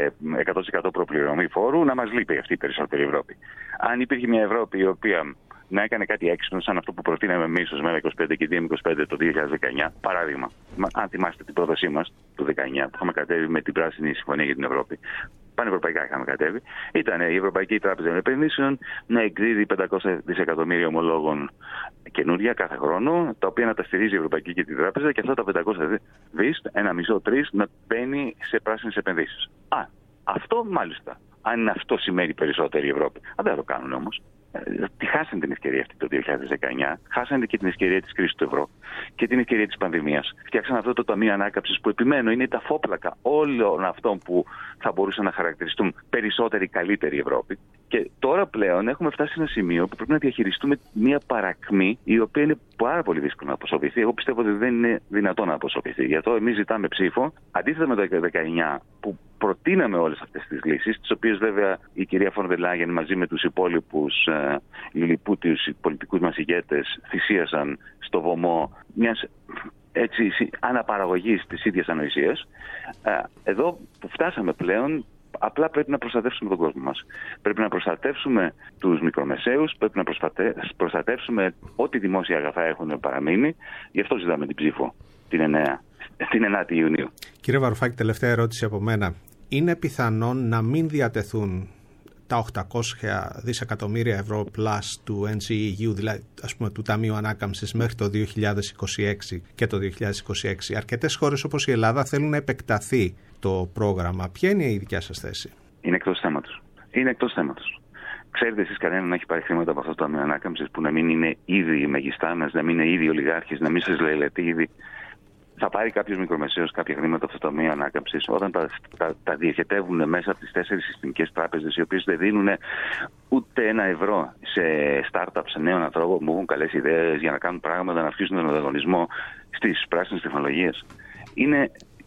100% προπληρωμή φόρου, να μας λείπει αυτή η περισσότερη Ευρώπη. Αν υπήρχε μια Ευρώπη η οποία να έκανε κάτι έξυπνο, σαν αυτό που προτείναμε εμείς ως ΜΕΡΑ25 και DM25 το 2019, παράδειγμα, αν θυμάστε την πρότασή μας το 2019 που είχαμε κατέβει με την Πράσινη Συμφωνία για την Ευρώπη. Πανευρωπαϊκά είχαμε κατέβει. Ήταν η Ευρωπαϊκή Τράπεζα Επενδύσεων να εκδίδει 500 δισεκατομμύρια ομολόγων καινούρια κάθε χρόνο, τα οποία να τα στηρίζει η Ευρωπαϊκή και την Τράπεζα, και αυτά τα 500 δις, 1,5-3, να μπαίνει σε πράσινες επενδύσεις. Αυτό μάλιστα. Αν αυτό σημαίνει περισσότερη Ευρώπη. Δεν το κάνουν όμως. Τη χάσανε την ευκαιρία αυτή το 2019, χάσανε και την ευκαιρία της κρίσης του ευρώ και την ευκαιρία της πανδημίας. Φτιάξαν αυτό το Ταμείο Ανάκαμψης που, επιμένω, είναι τα φόπλακα όλων αυτών που θα μπορούσαν να χαρακτηριστούν περισσότερη, καλύτερη Ευρώπη. Και τώρα πλέον έχουμε φτάσει σε ένα σημείο που πρέπει να διαχειριστούμε μια παρακμή η οποία είναι πάρα πολύ δύσκολο να αποσοβηθεί. Εγώ πιστεύω ότι δεν είναι δυνατόν να αποσοβηθεί. Γι' αυτό εμείς ζητάμε ψήφο, αντίθετα με το 2019 που προτείναμε όλες αυτές τις λύσεις, τις οποίες βέβαια η κυρία Φόντερ Λάιεν μαζί με τους υπόλοιπους λιλιπούτιους πολιτικούς μας ηγέτες θυσίασαν στο βωμό μιας έτσι αναπαραγωγής της ίδιας ανοησίας. Εδώ που φτάσαμε πλέον, απλά πρέπει να προστατεύσουμε τον κόσμο μας. Πρέπει να προστατεύσουμε τους μικρομεσαίους, πρέπει να προστατεύσουμε ό,τι δημόσια αγαθά έχουν παραμείνει. Γι' αυτό ζητάμε την ψήφο την 9η Ιουνίου. Κύριε Βαρουφάκη, τελευταία ερώτηση από μένα. Είναι πιθανόν να μην διατεθούν τα 800 δισεκατομμύρια ευρώ plus του NGEU, δηλαδή ας πούμε του Ταμείου Ανάκαμψης, μέχρι το 2026 και το 2026? Αρκετές χώρες όπως η Ελλάδα θέλουν να επεκταθεί το πρόγραμμα. Ποια είναι η δικιά σας θέση? Είναι εκτός θέματος. Ξέρετε εσείς κανέναν να έχει πάρει χρήματα από αυτό το Ταμείο Ανάκαμψης που να μην είναι ήδη οι μεγιστάνες, να μην είναι ήδη οι ολιγάρχες, να μην σας λελετεί ήδη? Θα πάρει κάποιος μικρομεσαίος κάποια χρήματα από αυτό το Ταμείο Ανάκαμψης όταν τα διοχετεύουν μέσα από τις 4 συστημικές τράπεζες, οι οποίες δεν δίνουν ούτε ένα ευρώ σε startups, σε νέων ανθρώπων που έχουν καλές ιδέες για να κάνουν πράγματα, να αυξήσουν τον ανταγωνισμό στις πράσινες τεχνολογίες.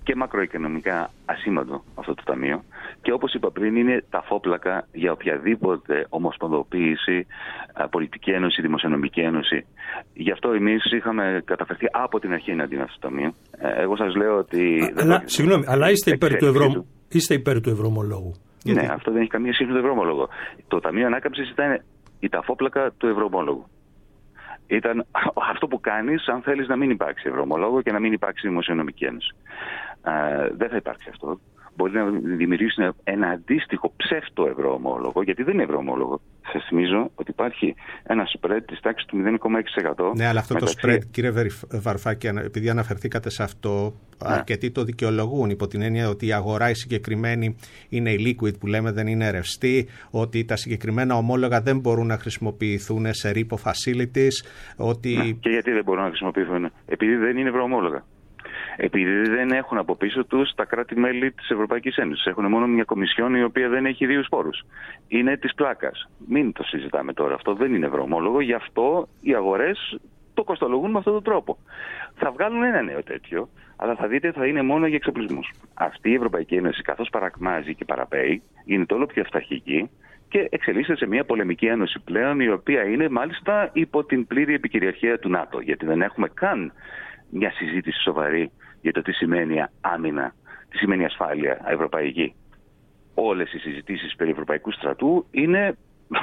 και μακροοικονομικά ασήμαντο αυτό το ταμείο και όπως είπα πριν είναι ταφόπλακα για οποιαδήποτε ομοσπονδοποίηση, πολιτική ένωση, δημοσιονομική ένωση. Γι' αυτό εμείς είχαμε καταφερθεί από την αρχή εναντίον αυτού του ταμείου. Εγώ σας λέω ότι... Συγγνώμη, αλλά είστε υπέρ του ευρωομολόγου. Ναι, αυτό δεν έχει καμία σχέση με το ευρωομόλογο. Το Ταμείο Ανάκαμψης ήταν η ταφόπλακα του ευρωομόλογου. Ήταν αυτό που κάνεις αν θέλεις να μην υπάρξει ευρωομολόγο και να μην υπάρξει δημοσιονομική ένωση. Δεν θα υπάρξει αυτό. Μπορεί να δημιουργήσουν ένα αντίστοιχο ψεύτο ευρωομόλογο, γιατί δεν είναι ευρωομόλογο. Σας θυμίζω ότι υπάρχει ένα spread της τάξης του 0,6%. Ναι, αλλά αυτό το spread, κύριε Βαρουφάκη, επειδή αναφερθήκατε σε αυτό, αρκετοί το δικαιολογούν υπό την έννοια ότι η αγορά η συγκεκριμένη είναι illiquid που λέμε, δεν είναι ρευστή, ότι τα συγκεκριμένα ομόλογα δεν μπορούν να χρησιμοποιηθούν σε repo facilities. Ότι... Και γιατί δεν μπορούν να χρησιμοποιηθούν? Επειδή δεν είναι ευρωομόλογα. Επειδή δεν έχουν από πίσω τους τα κράτη-μέλη της Ευρωπαϊκής Ένωσης. Έχουν μόνο μια κομισιόν η οποία δεν έχει ιδίους πόρους. Είναι της πλάκας. Μην το συζητάμε τώρα. Αυτό δεν είναι ευρωομόλογο. Γι' αυτό οι αγορές το κοστολογούν με αυτόν τον τρόπο. Θα βγάλουν ένα νέο τέτοιο, αλλά θα δείτε θα είναι μόνο για εξοπλισμούς. Αυτή η Ευρωπαϊκή Ένωση, καθώς παρακμάζει και παραπέει, γίνεται όλο πιο αυταρχική και εξελίσσεται σε μια πολεμική ένωση πλέον, η οποία είναι μάλιστα υπό την πλήρη επικυριαρχία του ΝΑΤΟ. Γιατί δεν έχουμε καν μια συζήτηση σοβαρή για το τι σημαίνει άμυνα, τι σημαίνει ασφάλεια ευρωπαϊκή. Όλες οι συζητήσεις περί ευρωπαϊκού στρατού είναι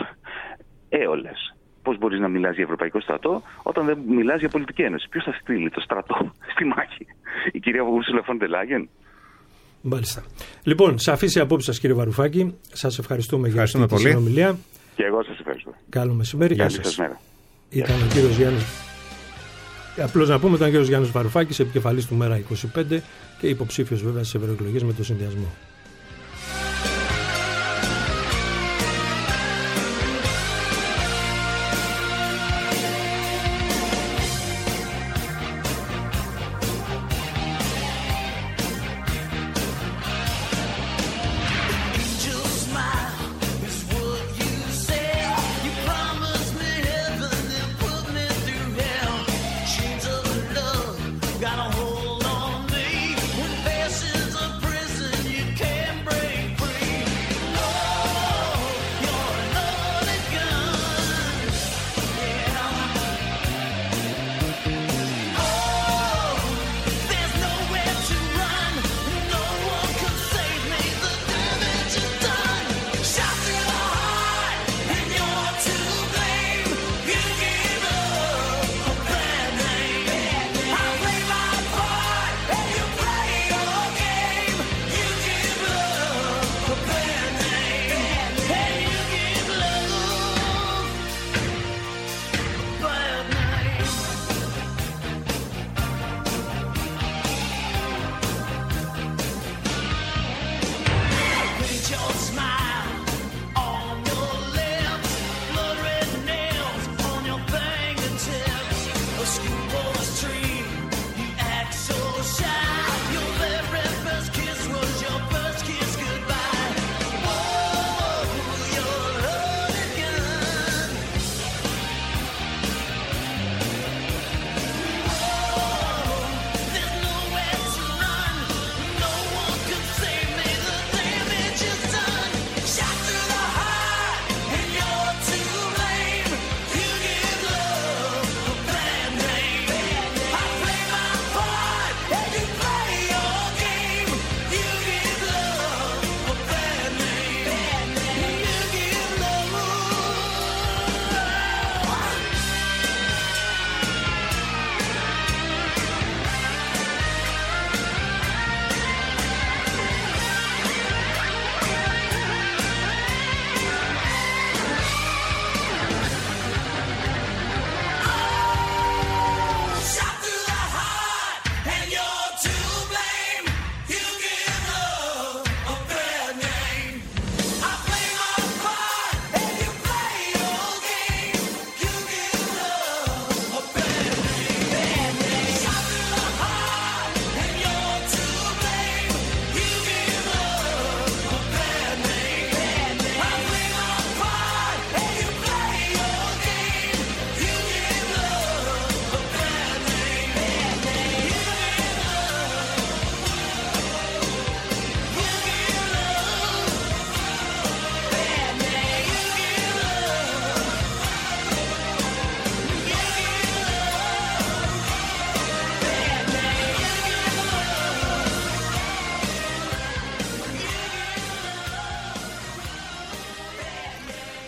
έολες. Πώς μπορείς να μιλάς για ευρωπαϊκό στρατό όταν δεν μιλάς για πολιτική ένωση? Ποιος θα στείλει το στρατό στη μάχη? Η κυρία Ursula von der Leyen? Μάλιστα. Λοιπόν, σαφής η απόψη σας, κύριε Βαρουφάκη. Σας ευχαριστούμε για αυτή τη συνομιλία. Και εγώ σας ευχαριστώ. Καλό μεσημέρι. Καλή σας μέρα. Ήταν ο κύριος Γιάννης. Απλώς να πούμε, ήταν ο κύριος Γιάννης Βαρουφάκης, επικεφαλής του Μέρα 25 και υποψήφιος βέβαια στις ευρωεκλογές με το συνδυασμό. Got a hold on me when faces of prison you can't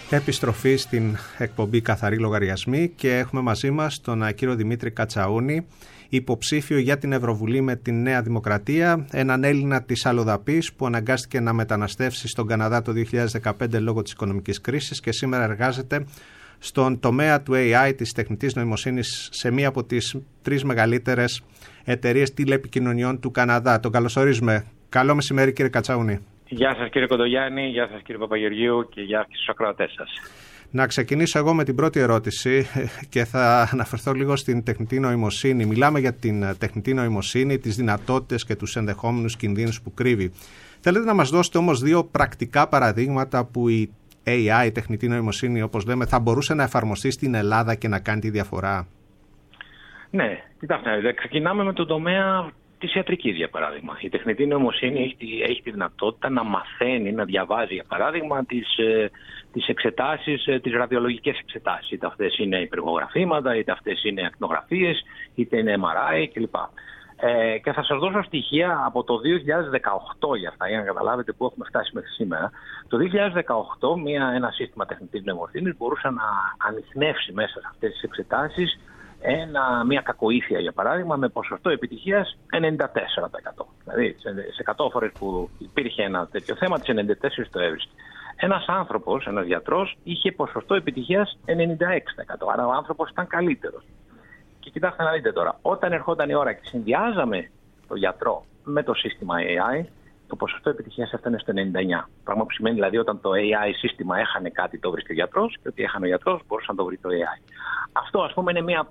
Επιστροφή στην εκπομπή Καθαροί Λογαριασμοί και έχουμε μαζί μας τον κύριο Δημήτρη Κατσαούνη, υποψήφιο για την Ευρωβουλή με τη Νέα Δημοκρατία, έναν Έλληνα της Αλλοδαπής που αναγκάστηκε να μεταναστεύσει στον Καναδά το 2015 λόγω της οικονομικής κρίσης και σήμερα εργάζεται στον τομέα του AI, της τεχνητής νοημοσύνης, σε μία από τις 3 μεγαλύτερες εταιρείες τηλεπικοινωνιών του Καναδά. Τον καλωσορίζουμε. Καλό μεσημέρι, κύριε Κατσαούνη. Γεια σας, κύριε Κοντογιάννη, γεια σας, κύριε Παπαγεωργίου, και γεια στους ακροατές σας. Να ξεκινήσω εγώ με την πρώτη ερώτηση και θα αναφερθώ λίγο στην τεχνητή νοημοσύνη. Μιλάμε για την τεχνητή νοημοσύνη, τις δυνατότητες και τους ενδεχόμενους κινδύνους που κρύβει. Θέλετε να μας δώσετε όμως 2 πρακτικά παραδείγματα που η AI, η τεχνητή νοημοσύνη, όπως λέμε, θα μπορούσε να εφαρμοστεί στην Ελλάδα και να κάνει τη διαφορά? Ναι, κοιτάξτε, ξεκινάμε με τον τομέα της ιατρικής, για παράδειγμα. Η τεχνητή νοημοσύνη έχει τη δυνατότητα να μαθαίνει, να διαβάζει, για παράδειγμα, τις εξετάσεις, τις ραδιολογικές εξετάσεις. Είτε αυτές είναι υπεργογραφήματα, είτε αυτές είναι ακτινογραφίες, είτε είναι MRI κλπ. Και θα σας δώσω στοιχεία από το 2018 για αυτά, για να καταλάβετε πού έχουμε φτάσει μέχρι σήμερα. Το 2018 ένα σύστημα τεχνητής νοημοσύνης μπορούσε να ανιχνεύσει μέσα σε αυτές τις εξετάσεις μια κακοήθεια, για παράδειγμα, με ποσοστό επιτυχίας 94%. Δηλαδή, σε 100 φορές που υπήρχε ένα τέτοιο θέμα, τις 94 το έβρισκε. Ένας άνθρωπος, ένας γιατρός, είχε ποσοστό επιτυχίας 96%. Άρα ο άνθρωπος ήταν καλύτερος. Και κοιτάξτε να δείτε τώρα, όταν ερχόταν η ώρα και συνδυάζαμε το γιατρό με το σύστημα AI, το ποσοστό επιτυχίας έφτανε στο 99%. Πράγμα που σημαίνει δηλαδή όταν το AI σύστημα έχανε κάτι, το βρίσκει ο γιατρός, και ότι έχανε ο γιατρός, μπορούσε να το βρει το AI. Αυτό, ας πούμε, είναι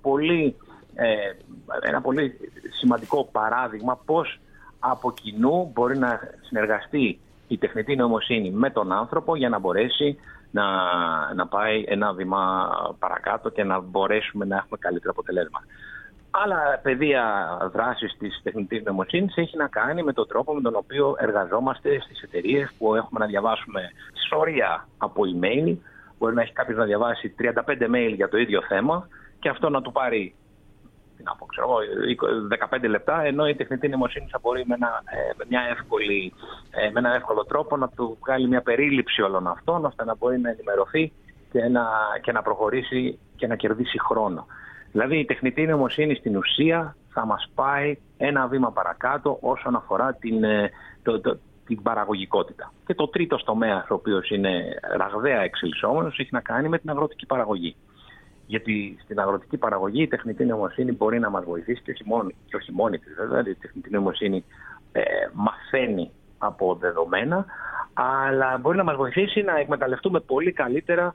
ένα πολύ σημαντικό παράδειγμα πώς από κοινού μπορεί να συνεργαστεί η τεχνητή νοημοσύνη με τον άνθρωπο για να μπορέσει να πάει ένα βήμα παρακάτω και να μπορέσουμε να έχουμε καλύτερο αποτελέσμα. Άλλα πεδία δράσης της τεχνητής νοημοσύνης έχει να κάνει με τον τρόπο με τον οποίο εργαζόμαστε στις εταιρείες, που έχουμε να διαβάσουμε σωρία από email. Μπορεί να έχει κάποιος να διαβάσει 35 mail για το ίδιο θέμα και αυτό να του πάρει 15 λεπτά, ενώ η τεχνητή νοημοσύνη θα μπορεί με ένα εύκολο τρόπο να του βγάλει μια περίληψη όλων αυτών, ώστε να μπορεί να ενημερωθεί και να προχωρήσει και να κερδίσει χρόνο. Δηλαδή η τεχνητή νοημοσύνη στην ουσία θα μας πάει ένα βήμα παρακάτω όσον αφορά την παραγωγικότητα. Και το τρίτος τομέας, ο οποίος είναι ραγδαία εξελισσόμενος, έχει να κάνει με την αγροτική παραγωγή. Γιατί στην αγροτική παραγωγή η τεχνητή νοημοσύνη μπορεί να μας βοηθήσει και όχι μόνη της. Δηλαδή η τεχνητή νοημοσύνη μαθαίνει από δεδομένα, αλλά μπορεί να μας βοηθήσει να εκμεταλλευτούμε πολύ καλύτερα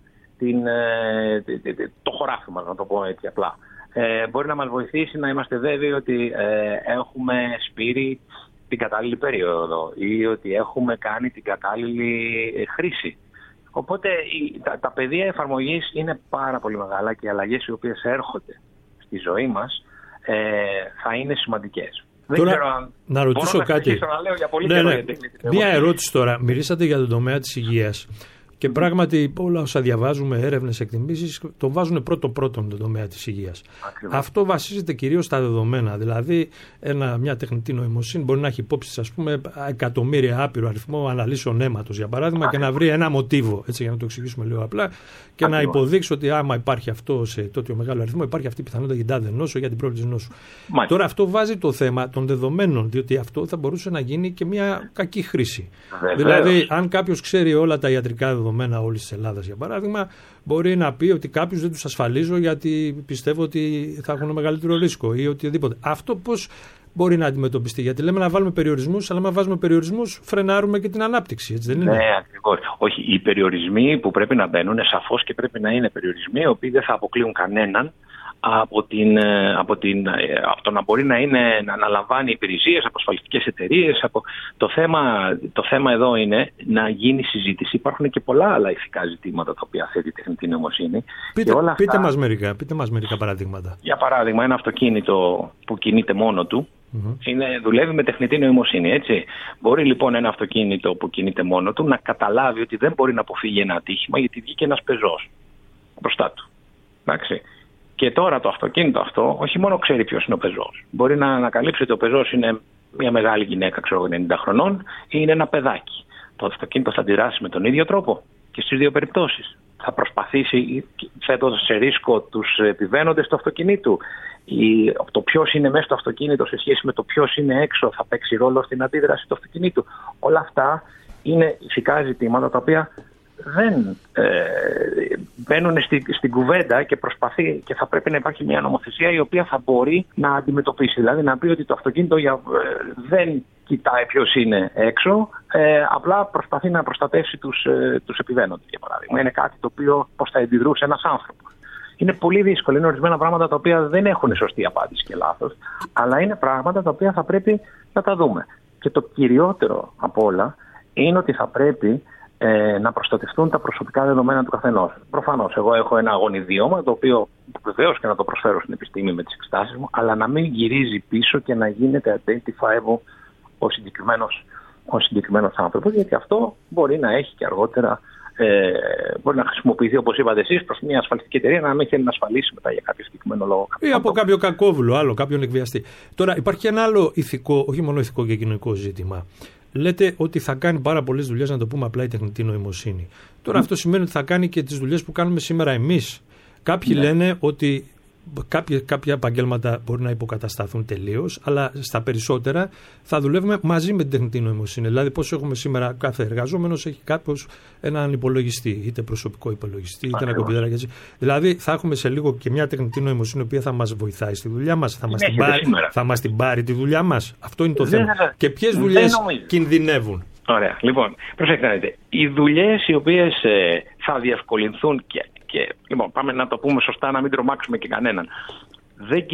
το χωράφι μας, να το πω έτσι απλά. Μπορεί να μας βοηθήσει να είμαστε βέβαιοι ότι έχουμε σπείρει την κατάλληλη περίοδο ή ότι έχουμε κάνει την κατάλληλη χρήση. Οπότε τα πεδία εφαρμογής είναι πάρα πολύ μεγάλα και οι αλλαγές οι οποίες έρχονται στη ζωή μας θα είναι σημαντικές. Τώρα, δεν ξέρω αν να ρωτήσω κάτι. Να λέω για πολύ Μία ερώτηση τώρα. Μιλήσατε για τον τομέα της υγείας. Και πράγματι όλα όσα διαβάζουμε, έρευνες, εκτιμήσεις, το βάζουν πρώτον τον τομέα της υγείας. Ακριβώς. Αυτό βασίζεται κυρίως στα δεδομένα. Δηλαδή, μια τεχνητή νοημοσύνη μπορεί να έχει υπόψη, ας πούμε, εκατομμύρια άπειρο αριθμό αναλύσεων αίματος, για παράδειγμα, και να βρει ένα μοτίβο, έτσι, για να το εξηγήσουμε λίγο απλά, και να υποδείξει ότι άμα υπάρχει αυτό σε τέτοιο μεγάλο αριθμό, υπάρχει αυτή η πιθανότητα για την τάδε νόσο, για την πρόβληση νόσου. Τώρα, αυτό βάζει το θέμα των δεδομένων, διότι αυτό θα μπορούσε να γίνει και μια κακή χρήση. Δηλαδή, αν κάποιος ξέρει όλα τα ιατρικά δεδομένα όλης της Ελλάδας, για παράδειγμα, μπορεί να πει ότι κάποιους δεν τους ασφαλίζω γιατί πιστεύω ότι θα έχουν μεγαλύτερο ρίσκο ή οτιδήποτε. Αυτό πώς μπορεί να αντιμετωπιστεί? Γιατί λέμε να βάλουμε περιορισμούς, αλλά αν βάζουμε περιορισμούς, φρενάρουμε και την ανάπτυξη. Έτσι δεν είναι? Ναι, ακριβώς. Όχι, οι περιορισμοί που πρέπει να μπαίνουν σαφώς και πρέπει να είναι περιορισμοί οι οποίοι δεν θα αποκλείουν κανέναν από το να μπορεί να αναλαμβάνει υπηρεσίες από ασφαλιστικές εταιρείες. Το θέμα εδώ είναι να γίνει συζήτηση. Υπάρχουν και πολλά άλλα ηθικά ζητήματα τα οποία θέτει η τεχνητή νοημοσύνη. Πείτε μας μερικά παραδείγματα. Για παράδειγμα, ένα αυτοκίνητο που κινείται μόνο του δουλεύει με τεχνητή νοημοσύνη. Έτσι. Μπορεί λοιπόν ένα αυτοκίνητο που κινείται μόνο του να καταλάβει ότι δεν μπορεί να αποφύγει ένα ατύχημα γιατί βγήκε ένας πεζός μπροστά του. Εντάξει. Και τώρα το αυτοκίνητο αυτό όχι μόνο ξέρει ποιος είναι ο πεζός. Μπορεί να ανακαλύψει ότι ο πεζός είναι μια μεγάλη γυναίκα, 90 χρονών, ή είναι ένα παιδάκι. Το αυτοκίνητο θα αντιδράσει με τον ίδιο τρόπο και στις δύο περιπτώσεις. θα προσπαθήσει θέτοντας σε ρίσκο τους επιβαίνοντες του αυτοκινήτου. Το ποιος είναι μέσα στο αυτοκίνητο σε σχέση με το ποιος είναι έξω θα παίξει ρόλο στην αντίδραση του αυτοκινήτου. Όλα αυτά είναι ηθικά ζητήματα τα οποία δεν μπαίνουν στην κουβέντα και θα πρέπει να υπάρχει μια νομοθεσία η οποία θα μπορεί να αντιμετωπίσει. Δηλαδή να πει ότι το αυτοκίνητο δεν κοιτάει ποιος είναι έξω, απλά προσπαθεί να προστατεύσει τους επιβαίνοντες, για παράδειγμα. Είναι κάτι το οποίο πώς θα αντιδρούσε ένας άνθρωπος. Είναι πολύ δύσκολο, είναι ορισμένα πράγματα τα οποία δεν έχουν σωστή απάντηση και λάθος, αλλά είναι πράγματα τα οποία θα πρέπει να τα δούμε. Και το κυριότερο απ' όλα είναι ότι θα πρέπει να προστατευτούν τα προσωπικά δεδομένα του καθενός. Προφανώς, εγώ έχω ένα γονιδίωμα, το οποίο βεβαίως και να το προσφέρω στην επιστήμη με τις εξετάσεις μου, αλλά να μην γυρίζει πίσω και να γίνεται identifiable ο συγκεκριμένος άνθρωπος, γιατί αυτό μπορεί να έχει και αργότερα, μπορεί να χρησιμοποιηθεί, όπως είπατε εσείς, προς μια ασφαλιστική εταιρεία να μην θέλει να ασφαλίσει μετά για κάποιο συγκεκριμένο λόγο. Ή από κάποιο κακόβουλο, άλλο, κάποιον εκβιαστή. Τώρα, υπάρχει ένα άλλο ηθικό, όχι μόνο ηθικό και κοινωνικό ζήτημα. Λέτε ότι θα κάνει πάρα πολλές δουλειές, να το πούμε απλά, η τεχνητή νοημοσύνη. Τώρα αυτό σημαίνει ότι θα κάνει και τις δουλειές που κάνουμε σήμερα εμείς. Κάποιοι λένε ότι κάποια επαγγέλματα μπορεί να υποκατασταθούν τελείως, αλλά στα περισσότερα θα δουλεύουμε μαζί με την τεχνητή νοημοσύνη. Δηλαδή, πώς έχουμε σήμερα, κάθε εργαζόμενος έχει κάπως έναν υπολογιστή, είτε προσωπικό υπολογιστή, είτε ένα κομπιούτερ. Δηλαδή, θα έχουμε σε λίγο και μια τεχνητή νοημοσύνη η οποία θα μας βοηθάει στη δουλειά μας, θα μας την πάρει τη δουλειά μας. Αυτό είναι το θέμα. Και ποιες δουλειές κινδυνεύουν. Ωραία. Λοιπόν, προσέξτε να δείτε. Οι δουλειές οι οποίες θα διευκολυνθούν και λοιπόν, πάμε να το πούμε σωστά, να μην τρομάξουμε και κανέναν. Δεν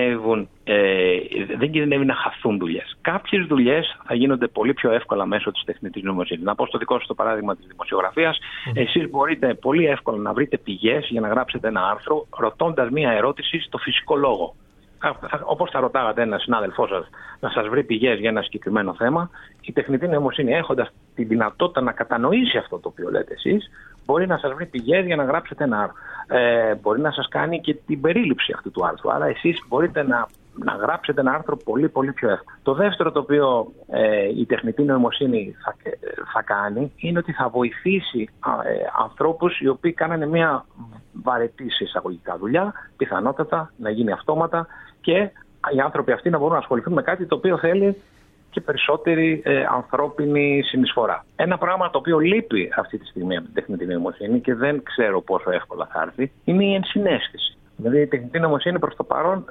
κινδυνεύει να χαθούν δουλειές. Κάποιες δουλειές θα γίνονται πολύ πιο εύκολα μέσω της τεχνητής νοημοσύνης. Να πω στο δικό σας το παράδειγμα της δημοσιογραφίας. Εσείς μπορείτε πολύ εύκολα να βρείτε πηγές για να γράψετε ένα άρθρο, ρωτώντας μία ερώτηση στο φυσικό λόγο. Όπως θα ρωτάγατε ένα συνάδελφό σας να σας βρει πηγές για ένα συγκεκριμένο θέμα, η τεχνητή νοημοσύνη, έχοντας τη δυνατότητα να κατανοήσει αυτό το οποίο λέτε εσείς, μπορεί να σας βρει πηγές για να γράψετε ένα άρθρο. Μπορεί να σας κάνει και την περίληψη αυτού του άρθρου. Άρα εσείς μπορείτε να γράψετε ένα άρθρο πολύ πολύ πιο εύκολα. Το δεύτερο το οποίο η τεχνητή νοημοσύνη θα κάνει είναι ότι θα βοηθήσει ανθρώπους οι οποίοι κάνανε μια βαρετή σε εισαγωγικά δουλειά, πιθανότατα να γίνει αυτόματα και οι άνθρωποι αυτοί να μπορούν να ασχοληθούν με κάτι το οποίο θέλει και περισσότερη ανθρώπινη συνεισφορά. Ένα πράγμα το οποίο λείπει αυτή τη στιγμή από την τεχνητή νοημοσύνη και δεν ξέρω πόσο εύκολα θα έρθει, είναι η ενσυναίσθηση. Δηλαδή η τεχνητή νοημοσύνη προς το παρόν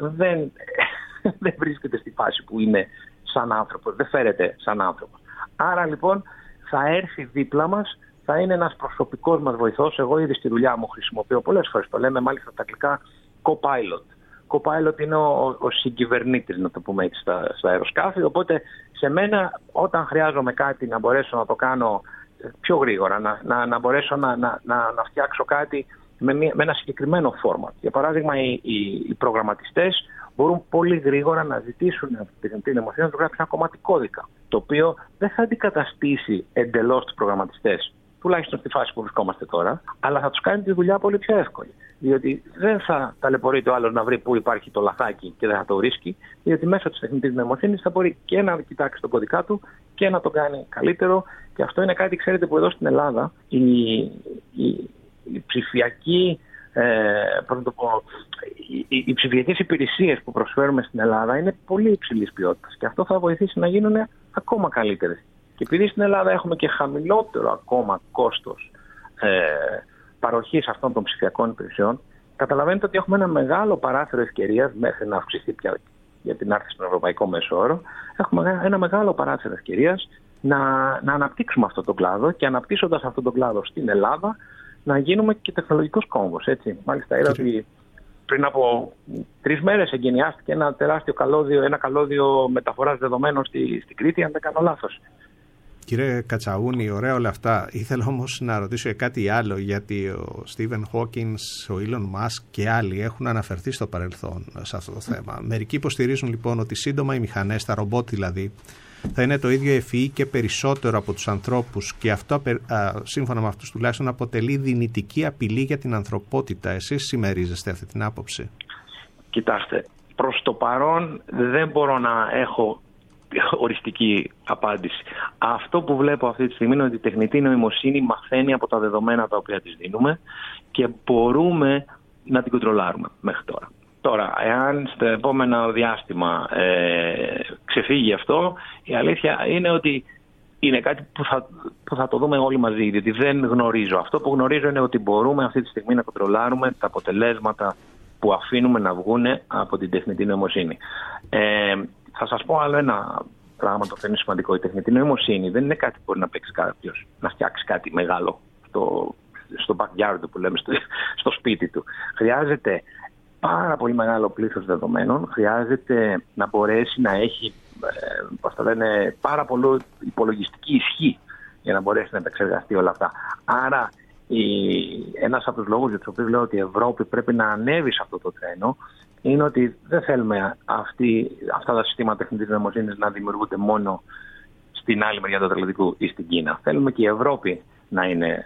δεν βρίσκεται στη φάση που είναι σαν άνθρωπος, δεν φέρεται σαν άνθρωπος. Άρα λοιπόν θα έρθει δίπλα μας, θα είναι ένας προσωπικός μας βοηθός. Εγώ ήδη στη δουλειά μου χρησιμοποιώ πολλές φορές, το λέμε μάλιστα στα αγγλικά co-pilot. Co-pilot είναι ο συγκυβερνήτης, να το πούμε έτσι, στα αεροσκάφη, οπότε σε μένα όταν χρειάζομαι κάτι να μπορέσω να το κάνω πιο γρήγορα, να μπορέσω να φτιάξω κάτι με ένα συγκεκριμένο φόρμα. Για παράδειγμα, οι προγραμματιστές μπορούν πολύ γρήγορα να ζητήσουν από την τεχνητή νοημοσύνη να του γράψει ένα κομμάτι κώδικα, το οποίο δεν θα αντικαταστήσει εντελώς τους προγραμματιστές, τουλάχιστον στη φάση που βρισκόμαστε τώρα, αλλά θα τους κάνει τη δουλειά πολύ πιο εύκολη. Διότι δεν θα ταλαιπωρείται ο άλλος να βρει πού υπάρχει το λαθάκι και δεν θα το βρίσκει, διότι μέσω της τεχνητής νοημοσύνης θα μπορεί και να κοιτάξει τον κωδικά του και να το κάνει καλύτερο. Και αυτό είναι κάτι, ξέρετε, που εδώ στην Ελλάδα η ψηφιακή, οι ψηφιακές υπηρεσίες που προσφέρουμε στην Ελλάδα είναι πολύ υψηλής ποιότητας και αυτό θα βοηθήσει να γίνουν ακόμα καλύτερες. Και επειδή στην Ελλάδα έχουμε και χαμηλότερο ακόμα κόστος παροχής αυτών των ψηφιακών υπηρεσιών, καταλαβαίνετε ότι έχουμε ένα μεγάλο παράθυρο ευκαιρίας μέχρι να αυξηθεί πια για την άρση στον ευρωπαϊκό μέσο όρο. Έχουμε ένα μεγάλο παράθυρο ευκαιρίας να αναπτύξουμε αυτόν τον κλάδο και αναπτύσσοντας αυτόν τον κλάδο στην Ελλάδα να γίνουμε και τεχνολογικός κόμβος. Μάλιστα είδα ότι πριν από 3 μέρες εγκαινιάστηκε ένα τεράστιο καλώδιο μεταφοράς δεδομένων στην Κρήτη, αν δεν κάνω λάθος. Κύριε Κατσαούνη, ωραία όλα αυτά. Ήθελα όμως να ρωτήσω κάτι άλλο, γιατί ο Στίβεν Χόκινς, ο Ήλον Μάσκ και άλλοι έχουν αναφερθεί στο παρελθόν σε αυτό το θέμα. Μερικοί υποστηρίζουν λοιπόν ότι σύντομα οι μηχανές, τα ρομπότ δηλαδή, θα είναι το ίδιο ευφυή και περισσότερο από τους ανθρώπους και αυτό, σύμφωνα με αυτούς τουλάχιστον, αποτελεί δυνητική απειλή για την ανθρωπότητα. Εσείς συμμερίζεστε αυτή την άποψη? Κοιτάξτε, προς το παρόν δεν μπορώ να έχω οριστική απάντηση. Αυτό που βλέπω αυτή τη στιγμή είναι ότι η τεχνητή νοημοσύνη μαθαίνει από τα δεδομένα τα οποία της δίνουμε και μπορούμε να την κοντρολάρουμε μέχρι τώρα. Τώρα, εάν στο επόμενο διάστημα ξεφύγει αυτό, η αλήθεια είναι ότι είναι κάτι που θα το δούμε όλοι μαζί, διότι δεν γνωρίζω. Αυτό που γνωρίζω είναι ότι μπορούμε αυτή τη στιγμή να κοντρολάρουμε τα αποτελέσματα που αφήνουμε να βγουν από την τεχνητή νοημοσύνη. Θα σας πω άλλο ένα πράγμα το οποίο είναι σημαντικό. Η τεχνητή νοημοσύνη δεν είναι κάτι που μπορεί να παίξει κάποιος, να φτιάξει κάτι μεγάλο στο backyard που λέμε, στο σπίτι του. Χρειάζεται πάρα πολύ μεγάλο πλήθος δεδομένων, χρειάζεται να μπορέσει να έχει πάρα πολύ υπολογιστική ισχύ για να μπορέσει να επεξεργαστεί όλα αυτά. Άρα ένας από τους λόγους για τους οποίους λέω ότι η Ευρώπη πρέπει να ανέβει σε αυτό το τρένο είναι ότι δεν θέλουμε αυτά τα συστήματα τεχνητής νοημοσύνης να δημιουργούνται μόνο στην άλλη μεριά του Ατλαντικού ή στην Κίνα. Θέλουμε και η Ευρώπη να είναι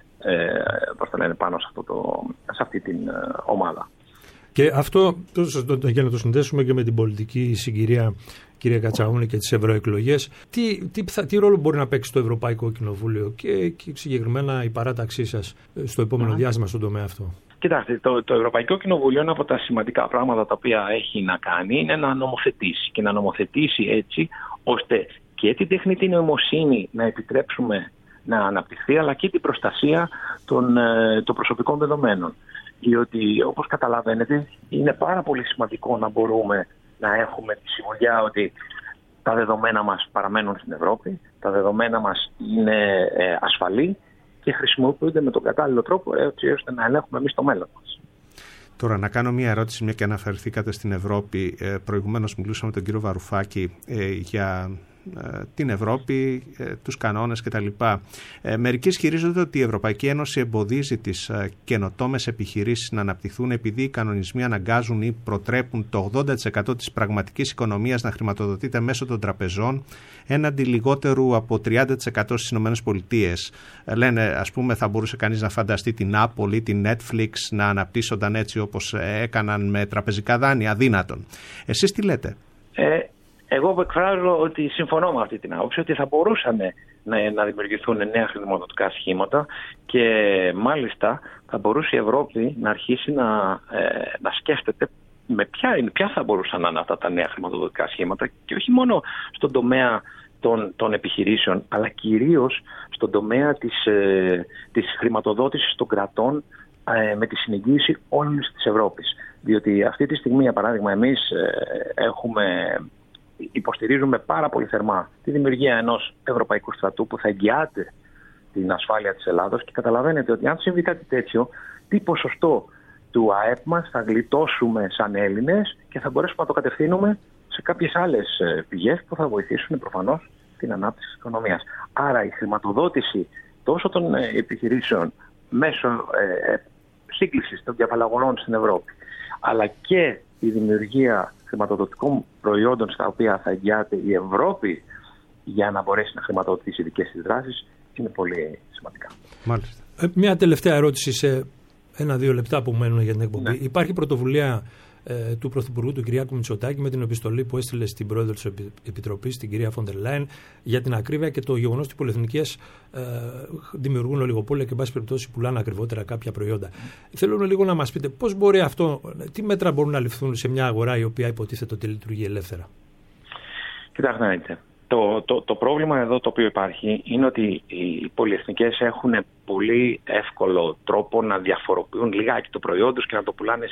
πάνω σε αυτή την ομάδα. Και αυτό για να το συνδέσουμε και με την πολιτική συγκυρία, κυρία Κατσαούνη, και τις ευρωεκλογές, τι ρόλο μπορεί να παίξει το Ευρωπαϊκό Κοινοβούλιο και συγκεκριμένα η παράταξή σας στο επόμενο διάστημα στον τομέα αυτό? Κοιτάξτε, το Ευρωπαϊκό Κοινοβούλιο, ένα από τα σημαντικά πράγματα τα οποία έχει να κάνει είναι να νομοθετήσει και να νομοθετήσει έτσι ώστε και την τεχνητή νοημοσύνη να επιτρέψουμε να αναπτυχθεί, αλλά και την προστασία των προσωπικών δεδομένων. Διότι, όπως καταλαβαίνετε, είναι πάρα πολύ σημαντικό να μπορούμε να έχουμε τη σιγουριά ότι τα δεδομένα μας παραμένουν στην Ευρώπη, τα δεδομένα μας είναι ασφαλή και χρησιμοποιούνται με τον κατάλληλο τρόπο έτσι ώστε να ελέγχουμε εμείς το μέλλον μας. Τώρα, να κάνω μια ερώτηση, μια και αναφερθήκατε στην Ευρώπη. Προηγουμένως μιλούσαμε με τον κύριο Βαρουφάκη για την Ευρώπη, τους κανόνες κτλ. Μερικοί ισχυρίζονται ότι η Ευρωπαϊκή Ένωση εμποδίζει τις καινοτόμες επιχειρήσεις να αναπτυχθούν επειδή οι κανονισμοί αναγκάζουν ή προτρέπουν το 80% της πραγματικής οικονομίας να χρηματοδοτείται μέσω των τραπεζών, έναντι λιγότερου από 30% στις ΗΠΑ. Λένε, ας πούμε, θα μπορούσε κανείς να φανταστεί την Apple ή την Netflix να αναπτύσσονταν έτσι όπως έκαναν με τραπεζικά δάνεια, αδύνατον. Εσείς τι λέτε? Εγώ εκφράζω ότι συμφωνώ με αυτή την άποψη, ότι θα μπορούσαν να δημιουργηθούν νέα χρηματοδοτικά σχήματα και μάλιστα θα μπορούσε η Ευρώπη να αρχίσει να σκέφτεται με ποια θα μπορούσαν να είναι αυτά τα νέα χρηματοδοτικά σχήματα και όχι μόνο στον τομέα των επιχειρήσεων, αλλά κυρίως στον τομέα της χρηματοδότησης των κρατών με τη συνεγγύηση όλης της Ευρώπης. Διότι αυτή τη στιγμή, για παράδειγμα, εμείς υποστηρίζουμε πάρα πολύ θερμά τη δημιουργία ενός ευρωπαϊκού στρατού που θα εγγυάται την ασφάλεια της Ελλάδος και καταλαβαίνετε ότι αν συμβεί κάτι τέτοιο, τι ποσοστό του ΑΕΠ μας θα γλιτώσουμε σαν Έλληνες και θα μπορέσουμε να το κατευθύνουμε σε κάποιες άλλες πηγές που θα βοηθήσουν προφανώς την ανάπτυξη της οικονομίας. Άρα η χρηματοδότηση τόσο των επιχειρήσεων μέσω σύγκλησης των διαφαλαγωνών στην Ευρώπη, αλλά και η δημιουργία χρηματοδοτικών προϊόντων στα οποία θα εγγυάται η Ευρώπη για να μπορέσει να χρηματοδοτήσει δικές της δράσεις είναι πολύ σημαντικά. Μάλιστα. Μια τελευταία ερώτηση σε 1-2 λεπτά που μένουν για την εκπομπή. Ναι. Υπάρχει πρωτοβουλία του Πρωθυπουργού, του Κυριάκου Μητσοτάκη, με την επιστολή που έστειλε στην πρόεδρο της Επιτροπής, την κυρία Φόντερ Λάιεν, για την ακρίβεια και το γεγονός ότι οι πολυεθνικές δημιουργούν ολιγοπόλια και, εν πάση περιπτώσει, πουλάνε ακριβότερα κάποια προϊόντα. Θέλω λίγο να μας πείτε πώς μπορεί αυτό, τι μέτρα μπορούν να ληφθούν σε μια αγορά η οποία υποτίθεται ότι λειτουργεί ελεύθερα. Κοιτάξτε να δείτε. Το πρόβλημα εδώ το οποίο υπάρχει είναι ότι οι πολυεθνικές έχουν πολύ εύκολο τρόπο να διαφοροποιούν λιγάκι το προϊόν τους και να το πουλάνε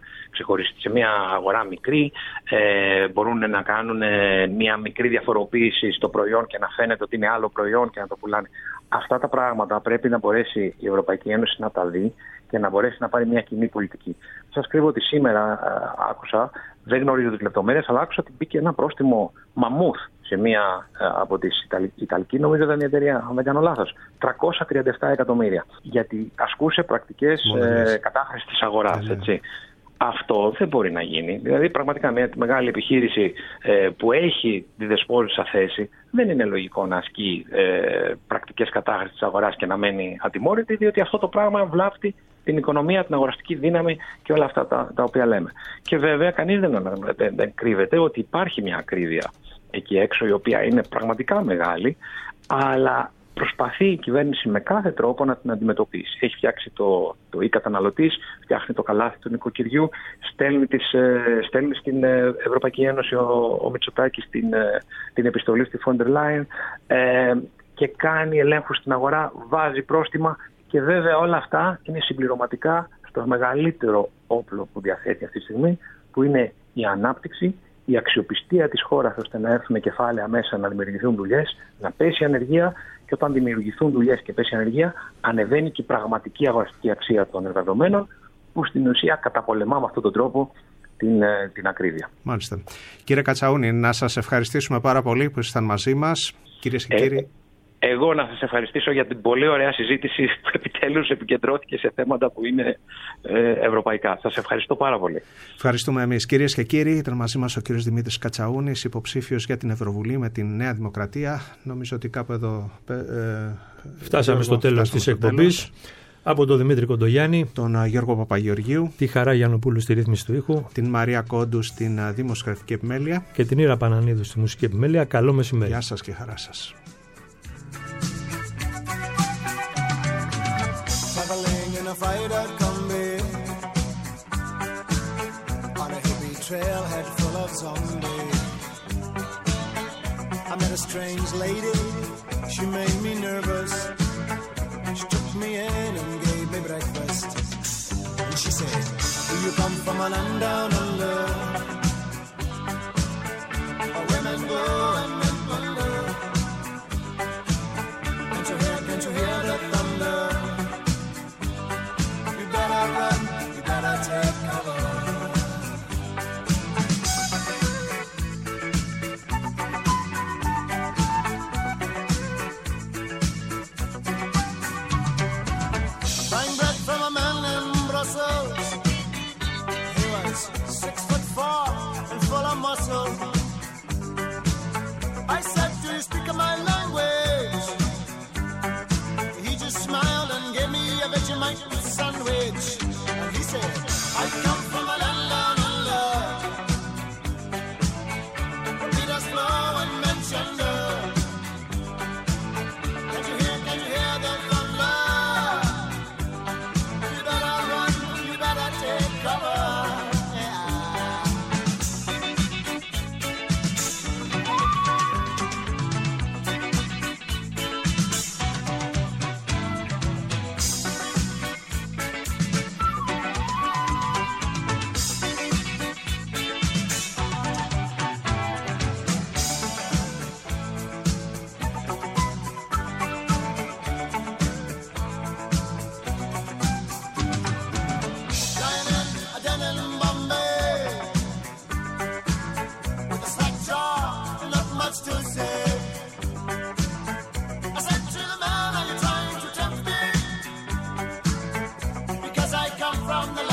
σε μια αγορά μικρή. Μπορούν να κάνουν μια μικρή διαφοροποίηση στο προϊόν και να φαίνεται ότι είναι άλλο προϊόν και να το πουλάνε. Αυτά τα πράγματα πρέπει να μπορέσει η Ευρωπαϊκή Ένωση να τα δει και να μπορέσει να πάρει μια κοινή πολιτική. Σας κρύβω ότι σήμερα άκουσα, δεν γνωρίζω τις λεπτομέρειες, αλλά άκουσα ότι μπήκε ένα πρόστιμο μαμούθ σε μία από τις Ιταλική, νομίζω ήταν η εταιρεία, αν δεν κάνω λάθος, 337 εκατομμύρια. Γιατί ασκούσε πρακτικές κατάχρησης της αγοράς, έτσι. Αυτό δεν μπορεί να γίνει. Δηλαδή, πραγματικά μια μεγάλη επιχείρηση που έχει τη δεσπόζουσα θέση δεν είναι λογικό να ασκεί πρακτικές κατάχρησης της αγοράς και να μένει ατιμόρυτη, διότι αυτό το πράγμα βλάπτει την οικονομία, την αγοραστική δύναμη και όλα αυτά τα οποία λέμε. Και βέβαια, κανείς δεν κρύβεται ότι υπάρχει μια ακρίβεια εκεί έξω, η οποία είναι πραγματικά μεγάλη, αλλά προσπαθεί η κυβέρνηση με κάθε τρόπο να την αντιμετωπίσει. Έχει φτιάξει το e-καταναλωτής, φτιάχνει το καλάθι του νοικοκυριού, στέλνει στην Ευρωπαϊκή Ένωση ο Μητσοτάκης την επιστολή στη Φόντερ Λάιεν και κάνει ελέγχους στην αγορά, βάζει πρόστιμα και βέβαια όλα αυτά είναι συμπληρωματικά στο μεγαλύτερο όπλο που διαθέτει αυτή τη στιγμή, που είναι η ανάπτυξη, η αξιοπιστία της χώρας ώστε να έρθουν κεφάλαια μέσα, να δημιουργηθούν δουλειές, να πέσει η ανεργία, και όταν δημιουργηθούν δουλειές και πέσει η ανεργία, ανεβαίνει και η πραγματική αγοραστική αξία των εργαζομένων, που στην ουσία καταπολεμά με αυτόν τον τρόπο την ακρίβεια. Μάλιστα. Κύριε Κατσαούνη, να σας ευχαριστήσουμε πάρα πολύ που ήσασταν μαζί μας. Κυρίες και κύριοι. Εγώ να σας ευχαριστήσω για την πολύ ωραία συζήτηση που επιτέλους επικεντρώθηκε σε θέματα που είναι ευρωπαϊκά. Σας ευχαριστώ πάρα πολύ. Ευχαριστούμε εμείς. Κυρίες και κύριοι, ήταν μαζί μας ο κύριος Δημήτρης Κατσαούνης, υποψήφιος για την Ευρωβουλή με τη Νέα Δημοκρατία. Νομίζω ότι κάπου εδώ φτάσαμε στο τέλος της εκπομπής. Από τον Δημήτρη Κοντογιάννη, τον Γιώργο Παπαγεωργίου, τη Χαρά Γιαννοπούλου στη ρύθμιση του ήχου, την Μαρία Κόντου στην δημοσιογραφική επιμέλεια και την Ήρα Πανανίδου στη μουσική επιμέλεια. Καλό μεσημέρι. Γεια σας και χαρά σας. Trailhead full of zombies. I met a strange lady, she made me nervous. She took me in and gave me breakfast. And she said, do you come from a land down under? Where women go and men wonder. Can't you hear the thunder? You better run, you better take cover. I said, do you speak my language? He just smiled and gave me a Vegemite sandwich. And he said, I come from a land down under. Peter's flow and Manchester. Can you hear the thunder? You better run, you better take cover. From the